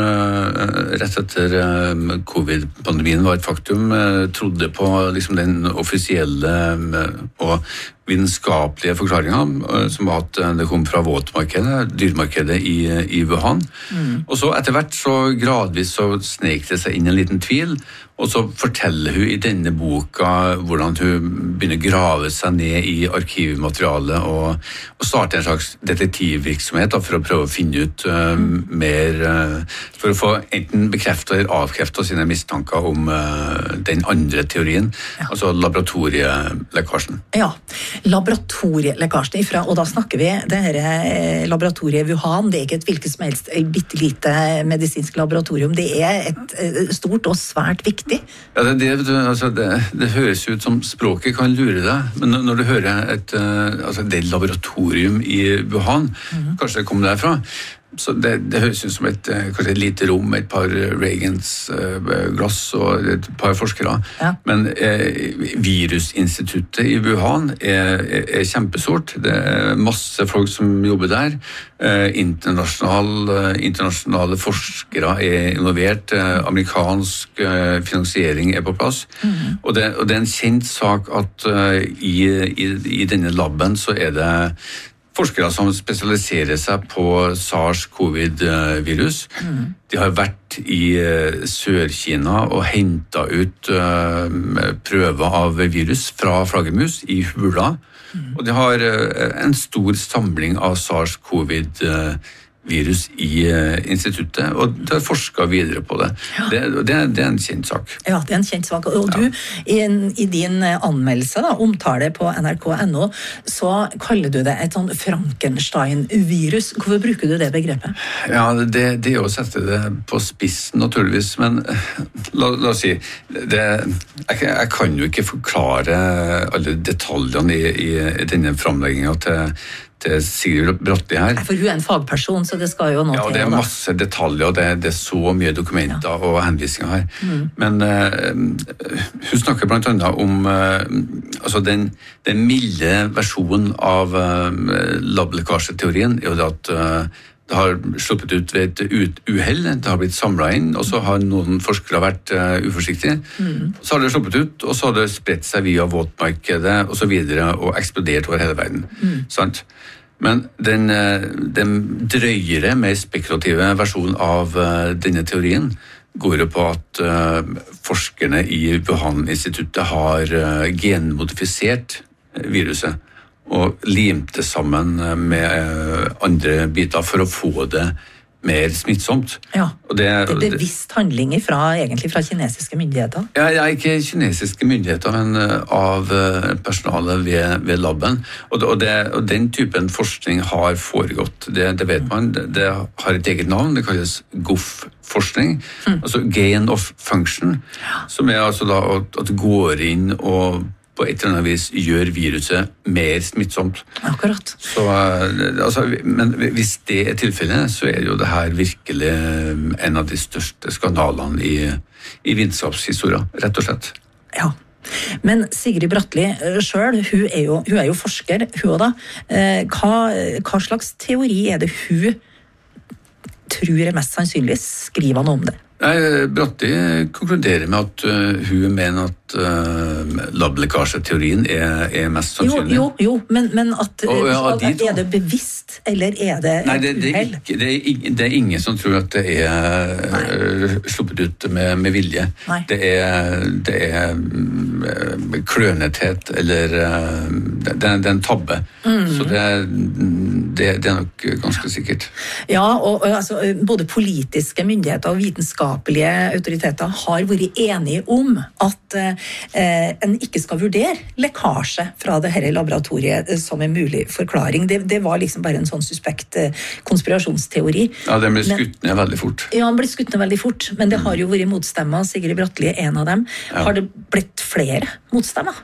rett etter covid-pandemien var et faktum, trodde på liksom den offisielle og vitenskapelige forklaringen, som var at det kom fra våtmarkedet, dyrmarkedet i, i Wuhan. Mm. Og så etter hvert så gradvis så snek det seg inn en liten tvil, og så forteller hun i denne boka hvordan hun begynner å grave seg ned i arkivmaterialet og, og starte en slags detektivvirksomhet da, for å prøve å finne ut uh, mm. mer uh, for å få enten bekreftet eller avkreftet sine mistanker om uh, den andre teorien, ja. Altså laboratorielekkasjen. Ja, laboratorielekkasjen ifra, og da snakker vi det her laboratoriet i Wuhan, det er ikke et hvilket som helst bittelite medisinsk laboratorium, det er et stort og svært viktig. Ja, det, det, altså det, det høres ut som språket kan lure deg, men når du hører et, altså det laboratorium i Wuhan, mm-hmm. kanskje det kommer derfra, så det, det høres ut som et, kanskje et lite rom, et par Reagans uh, glass og et par forskere. Ja. Men eh, virusinstituttet i Wuhan er, er, er kjempestort. Det er masse folk som jobber der. Eh, internasjonal, uh, internasjonale forskere er involvert. Eh, amerikansk uh, finansiering er på plass. Mm-hmm. Og, det, og det er en kjent sak at uh, i, i, i denne labben så er det forskere som spesialiserer seg på SARS-COVID-virus. Mm. De har vært i Sør-Kina og hentet ut prøver av virus fra flaggermus i hula. Mm. Og de har en stor samling av SARS-COVID-virus virus i instituttet, og de har forsket videre på det. Ja. Det, det, det er en kjent sak. Ja, det er en kjent sak. Og du, ja. i, i din anmeldelse, da, omtale på N R K punktum N O, så kaller du det et sånn Frankenstein-virus. Hvorfor bruker du det begrepet? Ja, det, det er å sette det på spissen, naturligvis, men la, la oss si, det, jeg, jeg kan jo ikke forklare alle detaljene i, i, i denne framleggingen til til Sigrid Bratli her. For hun er en fagperson, så det skal jo nå til. Ja, det er masse detaljer, og det, det er så mye dokumenter ja. og henvisninger her. Mm. Men uh, hun snakker blant annet om uh, altså den, den milde versjonen av uh, lablekkasjeteorien er jo det at uh, det har sluppet ut ved et uhell, det har blitt samlet inn, og så har noen forskere vært uh, uforsiktige. Mm. Så har det sluppet ut, og så har det spredt seg via våtmarkedet og så videre, og eksplodert over hele verden. Mm. Sant? Men den, den drøyere, mer spekulative versjonen av denne teorien går jo på at forskerne i Wuhan-instituttet har genmodifisert viruset og limt det sammen med andre biter for å få det mer smittsomt. Ja, og det, det er bevisst handling fra, egentlig fra kinesiske myndigheter? Ja, ja, ikke kinesiske myndigheter, men av personalet ved, ved labben. Og, og, det, og den typen forskning har foregått. Det, det vet man. Det, det har et eget navn. Det kalles G O F-forskning. Mm. Altså gain of function. Ja. Som er altså da at det går inn og på et eller annet vis gjør viruset mer smittsomt. Akkurat. Så, altså, men hvis det er tilfellet, så er jo det her virkelig en av de største skandalene i, i vitenskapshistoria, rett og slett. Ja. Men Sigrid Bratli selv, hun er jo, hun er jo forsker, hun da. Hva, hva slags teori er det hun tror er mest sannsynlig? Skriver han om det? Nei, Bratli konkluderer med at uh, hun mener at uh, lablekkasjeteorien er, er mest sannsynlig. Jo, jo, jo men, men at, og, ja, at de er det bevisst, eller er det Nei, det, det, er ikke, det, er, det er ingen som tror at det er uh, sluppet ut med, med vilje. Nei. Det er, det er uh, klønethet, eller uh, det, det er en tabbe. Mm. Så det, det, det er nok ganske sikkert. Ja, og, og altså, både politiske myndigheter og vitenskap autoriteter har vært enige om at eh, en ikke skal vurdere lekkasje fra det her laboratoriet som en mulig forklaring. Det, det var liksom bare en sånn suspekt eh, konspirasjonsteori. Ja, den ble skutt ned veldig fort. Ja, den ble skutt ned veldig fort, men det har jo vært motstemmer. Sigrid Bratli er en av dem. Ja. Har det blitt flere motstemmer?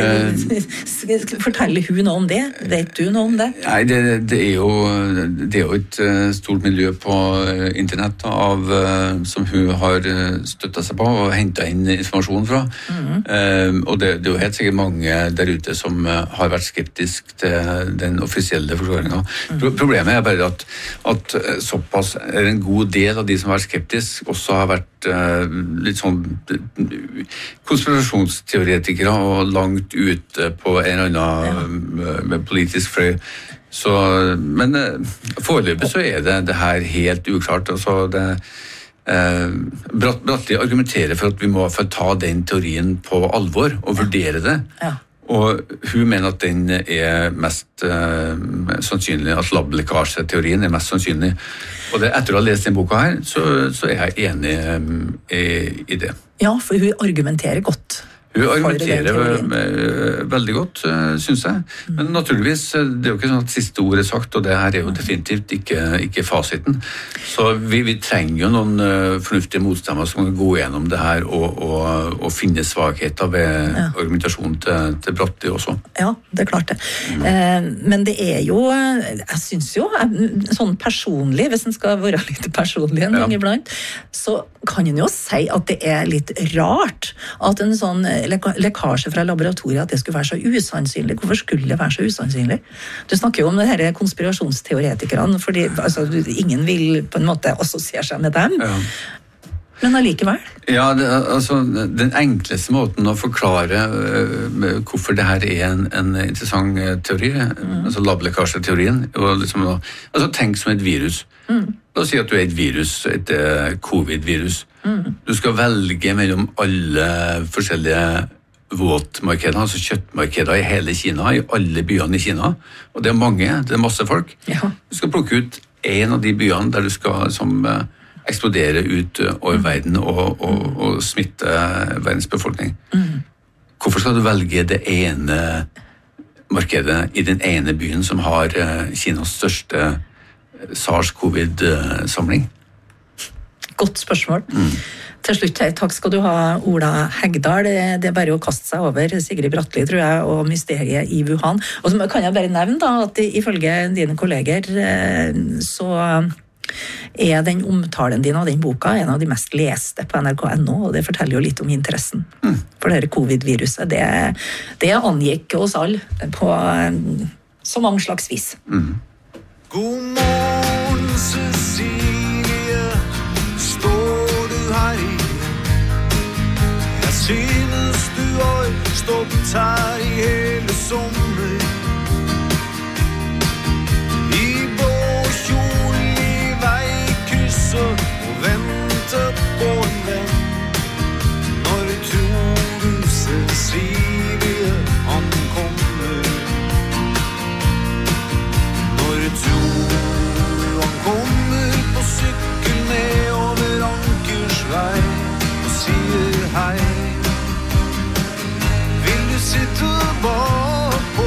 Forteller hun noe om det? Vet du noe om det? Nei, det, det, er, jo, det er jo et stort miljø på internett av, som hun har støttet seg på og hentet inn informasjon fra. Mm-hmm. Og det, det er jo helt sikkert mange der ute som har vært skeptisk til den offisielle forklaringen. Mm. Problemet er bare at, at såpass er en god del av de som har vært skeptisk, også har vært litt sånn konspirasjonsteoretikere og langt ute på en eller annen ja. politisk fløy. Så, men foreløpig så er det, det her helt uklart. Altså det, eh, Bratli argumenterer for at vi må ta den teorien på alvor og vurdere det. Ja. Og hun mener at den er mest eh, sannsynlig, at lablekkasjeteorien er mest sannsynlig. Og det, etter å ha lest den boka her, så, så er jeg enig um, i, i det. Ja, for hun argumenterer godt. Hun argumenterer veldig godt, synes jeg. Men naturligvis, det er jo ikke sånn at siste ord er sagt, og det her er jo definitivt ikke, ikke fasiten. Så vi, vi trenger jo noen fornuftige motstemmer som kan gå gjennom det her og, og, og finne svagheter ved ja. argumentasjonen til, til Bratli også. Ja, det er klart det. Mm. Eh, men det er jo, jeg synes jo, sånn personlig, hvis en skal være litt personlig en gang ja. iblant, så kan en jo si at det er litt rart at en sånn lekkasje fra laboratoriet, at det skulle være så usannsynlig. Hvorfor skulle det være så usannsynlig? Du snakker jo om det her konspirasjonsteoretikerne, fordi altså, ingen vil på en måte assosiere seg med dem. Ja. Men allikevel? Ja, det, altså, den enkleste måten å forklare uh, hvorfor det her er en, en interessant teori, mm. altså lablekkasjeteorien, liksom, altså tenk som et virus. Mm. La oss si at du er et virus, et uh, covid-virus. Mm. Du skal velge mellom alle forskjellige våtmarkeder, altså kjøttmarkeder i hele Kina, i alle byene i Kina. Og det er mange, det er masse folk. Ja. Du skal plukke ut en av de byene der du skal som, uh, eksplodere ut uh, over mm. verden og, og, og smitte verdens befolkning. Mm. Hvorfor skal du velge det ene markedet i den ene byen som har uh, Kinas største SARS-covid-samling? Godt spørsmål. Mm. Til slutt, takk skal du ha, Ola Hegdal. Det er bare å kaste seg over Sigrid Bratteli, tror jeg, og mysteriet i Wuhan. Og så kan jeg bare nevne da, at ifølge dine kolleger så er den omtalen din av den boka en av de mest leste på N R K punktum N O, og det forteller jo litt om interessen mm. for det her covid-viruset. Det, det angikk oss alle på så mange slags vis. Mm. God morgen, Cecilie, står du her igjen? Jeg synes du har stått her i hele sommer, i blå kjole i veikrysset og ventet på en venn. Når tror du, Cecilie, han kommer? Når tror han kommer på sykkel nedover Ankersvei og sier hei? Vil du sitte bakpå?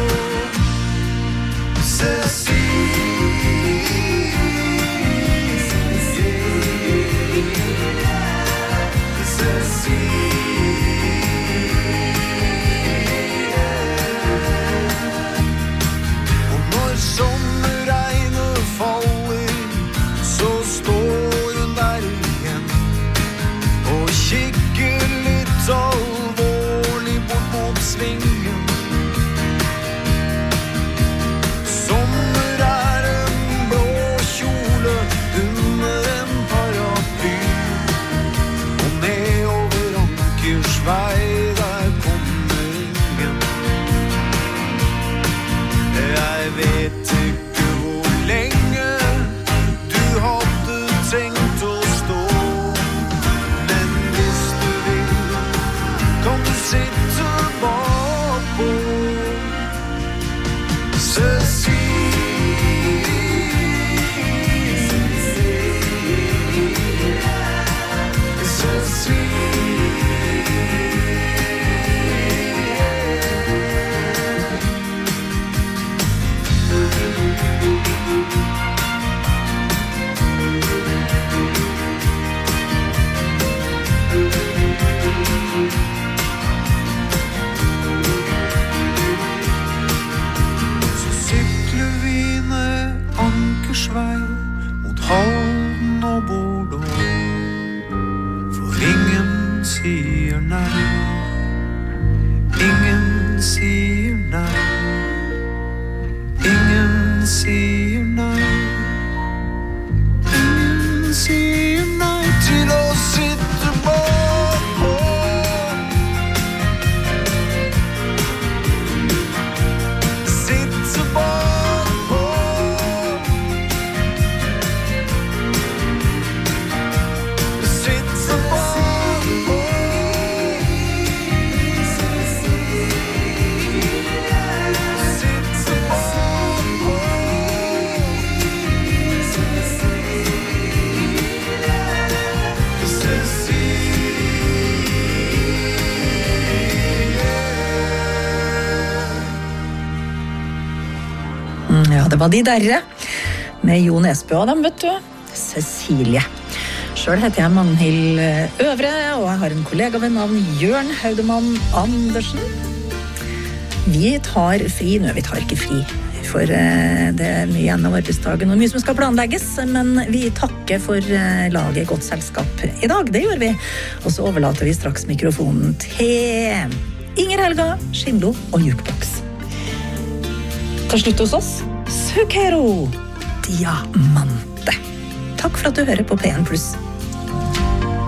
Det var de derre med Jo Nesbø og dem, vet du. Cecilie. Selv heter jeg Magnhild Øvre, og jeg har en kollega ved navn Jørn Haudemann Andersen. Vi tar fri, nå vi tar ikke fri, for det er mye igjen av arbeidsdagen og mye som skal planlegges, men vi takker for laget Godt Selskap i dag, det gjør vi. Og så overlater vi straks mikrofonen til Inger Helga, Skindo og Jukebox. Til slutt hos oss, Zucchero Diamante. Takk for at du hører på P en pluss.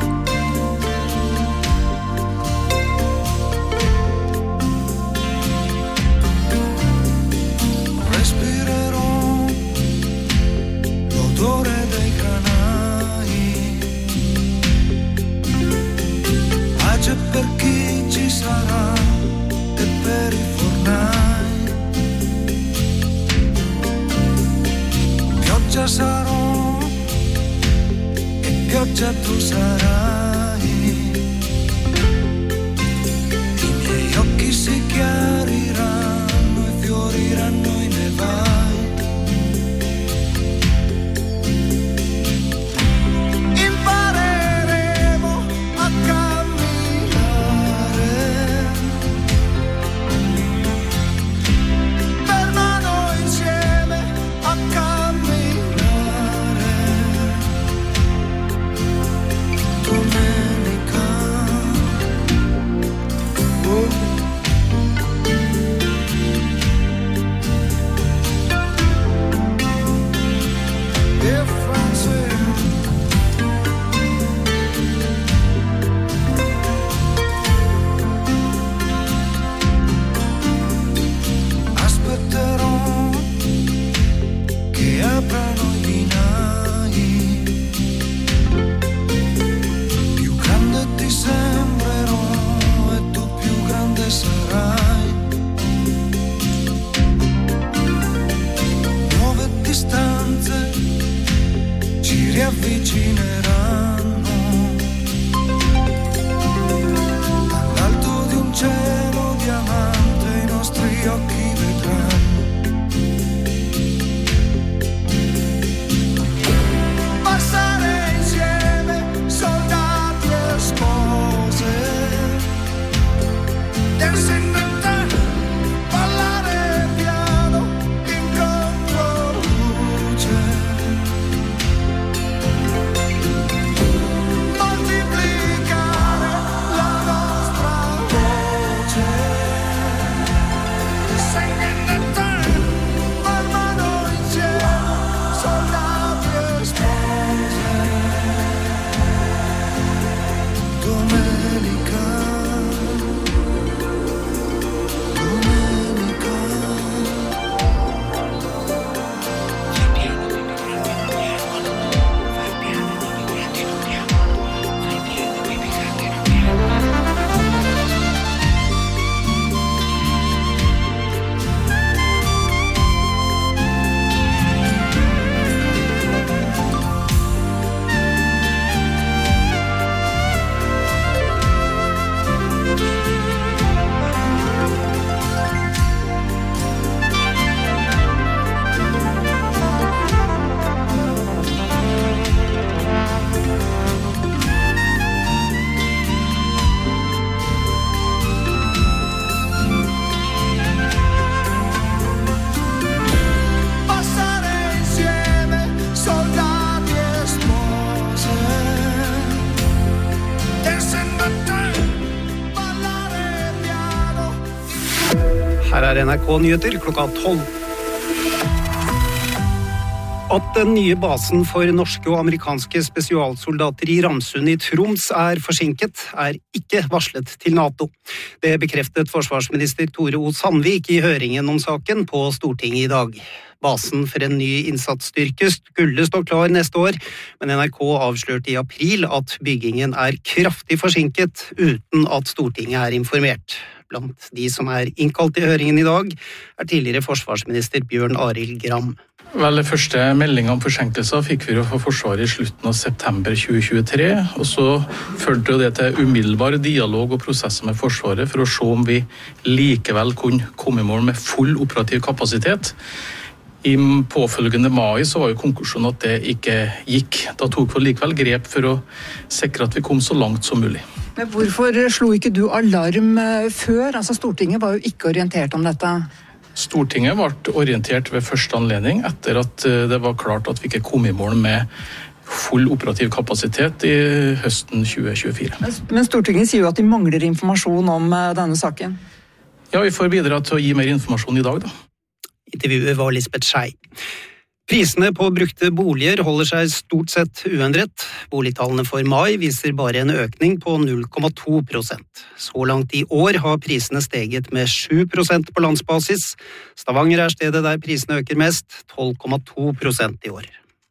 tu sarai. I miei occhi si chiariranno e fioriranno i nevai. Impareremo a camminare per mano insieme a camminare. Domenica, oh. E Francia. Aspetterò che aprano i binari. Più grande ti sembrerò e tu più grande sarai. Nuove distanze ci riavvicineranno. Dall'alto di un cielo diamante i nostri occhi vedranno. Passare insieme soldati e spose. Dancing the time, ballare piano in controluce. Moltiplicare la nostra voce. Singing the time, per mano insieme, soldati e spose. Domenica, domenica. Passare insieme soldati e spose. Dancing the time, ballare piano. Her er N R K-nyheter klokka tolv. At den nye basen for norske og amerikanske spesialsoldater i Ramsund i Troms er forsinket, er ikke varslet til NATO. Det bekreftet forsvarsminister Tore O. Sandvik i høringen om saken på Stortinget i dag. Basen for en ny innsatsstyrke skulle stå klar neste år, men N R K avslørte i april at byggingen er kraftig forsinket uten at Stortinget er informert. Blant de som er innkalt til høringen i dag, er tidligere forsvarsminister Bjørn Arild Gram. Vel, det første meldingen om forsinkelser fikk vi fra Forsvaret i slutten av september tjue tjuetre, og så førte det til umiddelbar dialog og prosesser med Forsvaret for å se om vi likevel kunne komme i mål med full operativ kapasitet. I påfølgende mai så var jo konklusjonen at det ikke gikk. Da tok vi likevel grep for å sikre at vi kom så langt som mulig. Men hvorfor slo ikke du alarm før? Altså, Stortinget var jo ikke orientert om dette. Stortinget ble orientert ved første anledning etter at det var klart at vi ikke kom i mål med full operativ kapasitet i høsten tjue tjuefire. Men Stortinget sier jo at de mangler informasjon om denne saken. Ja, vi får bidra til å gi mer informasjon i dag da. Intervjuet var Lisbeth Skei. Prisene på brukte boliger holder seg stort sett uendret. Boligtallene for mai viser bare en økning på null komma to prosent. Så langt i år har prisene steget med sju prosent på landsbasis. Stavanger er stedet der prisene øker mest, tolv komma to prosent i år.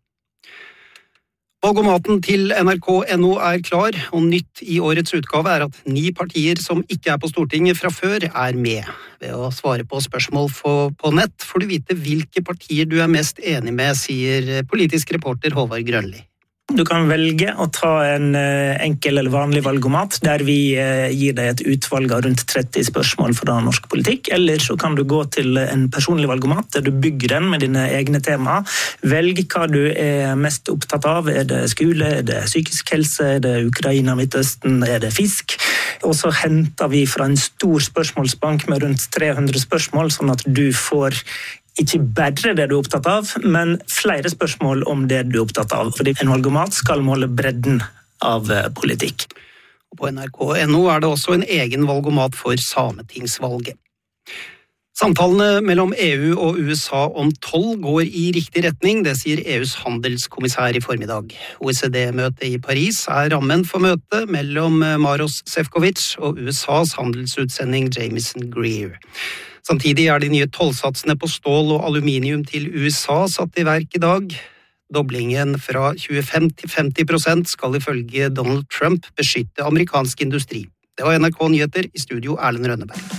Valgomaten til N R K punktum N O er klar, og nytt i årets utgave er at ni partier som ikke er på Stortinget fra før er med. Ved å svare på spørsmål på nett får du vite hvilke partier du er mest enig med, sier politisk reporter Håvard Grønli. Du kan velge å ta en enkel eller vanlig valgomat, der vi gir deg et utvalg av rundt tretti spørsmål fra norsk politikk, eller så kan du gå til en personlig valgomat, der du bygger den med dine egne tema. Velg hva du er mest opptatt av. Er det skole, er det psykisk helse, er det Ukraina, Midtøsten, er det fisk? Og så henter vi fra en stor spørsmålsbank med rundt tre hundre spørsmål, sånn at du får ikke bare det du er opptatt av, men flere spørsmål om det du er opptatt av. Fordi en valgomat skal måle bredden av politikk. På N R K punktum no er det også en egen valgomat for sametingsvalget. Samtalene mellom E U og U S A om toll går i riktig retning, det sier E U's handelskommissær i formiddag. O E C D-møtet i Paris er rammen for møtet mellom Maros Sefcovic og U S A's handelsutsending Jameson Greer. Samtidig er de nye tollsatsene på stål og aluminium til U S A satt i verk i dag. Doblingen fra tjuefem til femti prosent skal ifølge Donald Trump beskytte amerikansk industri. Det var N R K Nyheter, i studio Erlend Rønneberg.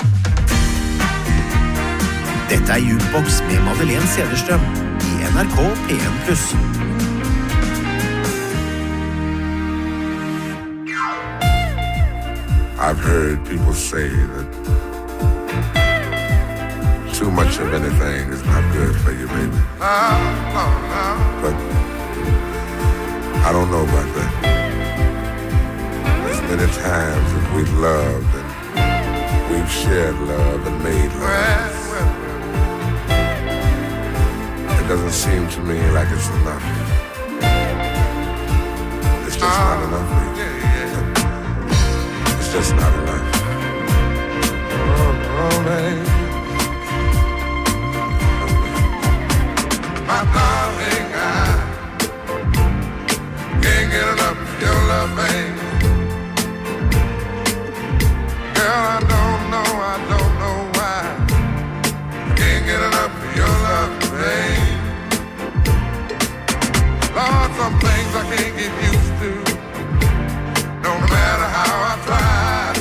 Dette er Jukebox med Madeleine Cederstrøm i N R K P en pluss. I've heard people say that too much of anything is not good for you, baby. No, no, no. But I don't know about that. There's many times that we've loved and we've shared love and made love. Well, well, well. It doesn't seem to me like it's enough. It's just uh, not enough, baby. Yeah, yeah. It's just not enough. Oh, oh, baby. My darling, I can't get enough of your love, babe. Girl, I don't know, I don't know why I can't get enough of your love, babe. Lord, some things I can't get used to, no matter how I try.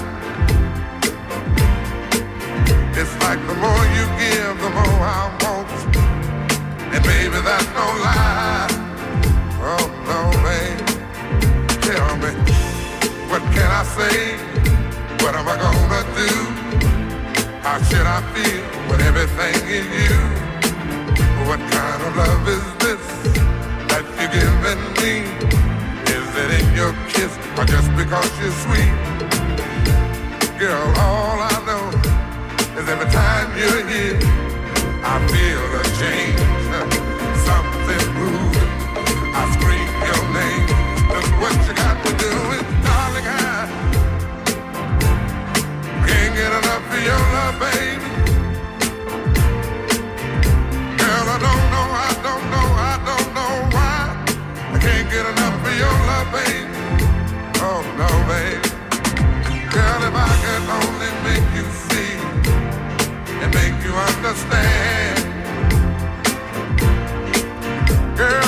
It's like the more you give, the more I want. And baby, that's no lie. Oh, no, babe. Tell me, what can I say? What am I gonna do? How should I feel when everything is you? What kind of love is this that you're giving me? Is it in your kiss or just because you're sweet? Girl, all I know is every time you're here, I feel a change, something moving. I scream your name. Look what you got to do is, darling, I can't get enough of your love, baby. Girl, I don't know, I don't know, I don't know why I can't get enough of your love, baby. Oh, no, baby. Girl, if I could only make you see and make you understand. Girl,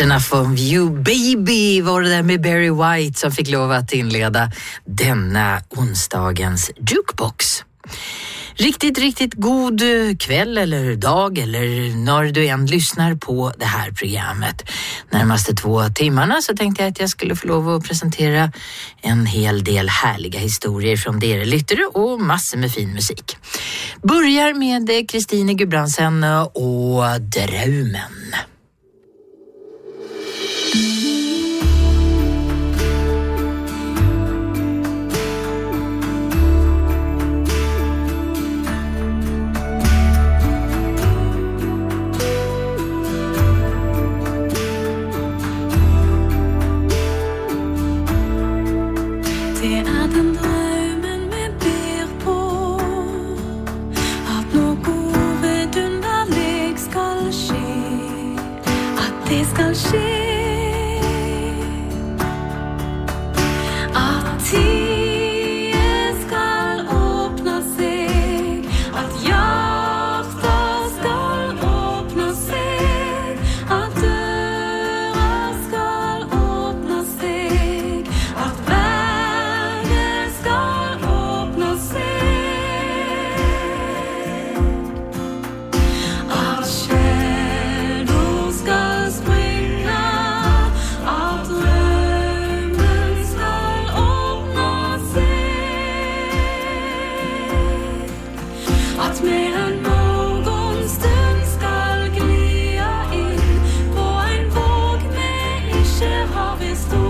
Enough of you baby var det där med Barry White som fick lov att inleda denna onsdagens jukebox. Riktigt, riktigt god kväll eller dag eller när du än lyssnar på det här programmet. Närmaste två timmarna så tänkte jag att jag skulle få lov att presentera en hel del härliga historier från dere lyttere och massor med fin musik. Börjar med Kristine Gudbrandsen och Draumen. Skal skje at tiden skal åpne seg, at hjertet skal åpne seg, at døra skal åpne seg, at verden skal åpne seg, at skjærdor skal springe, at drømmen skal åpne seg, at med en morgenstund skal glia inn på en våg vi ikke har visst om.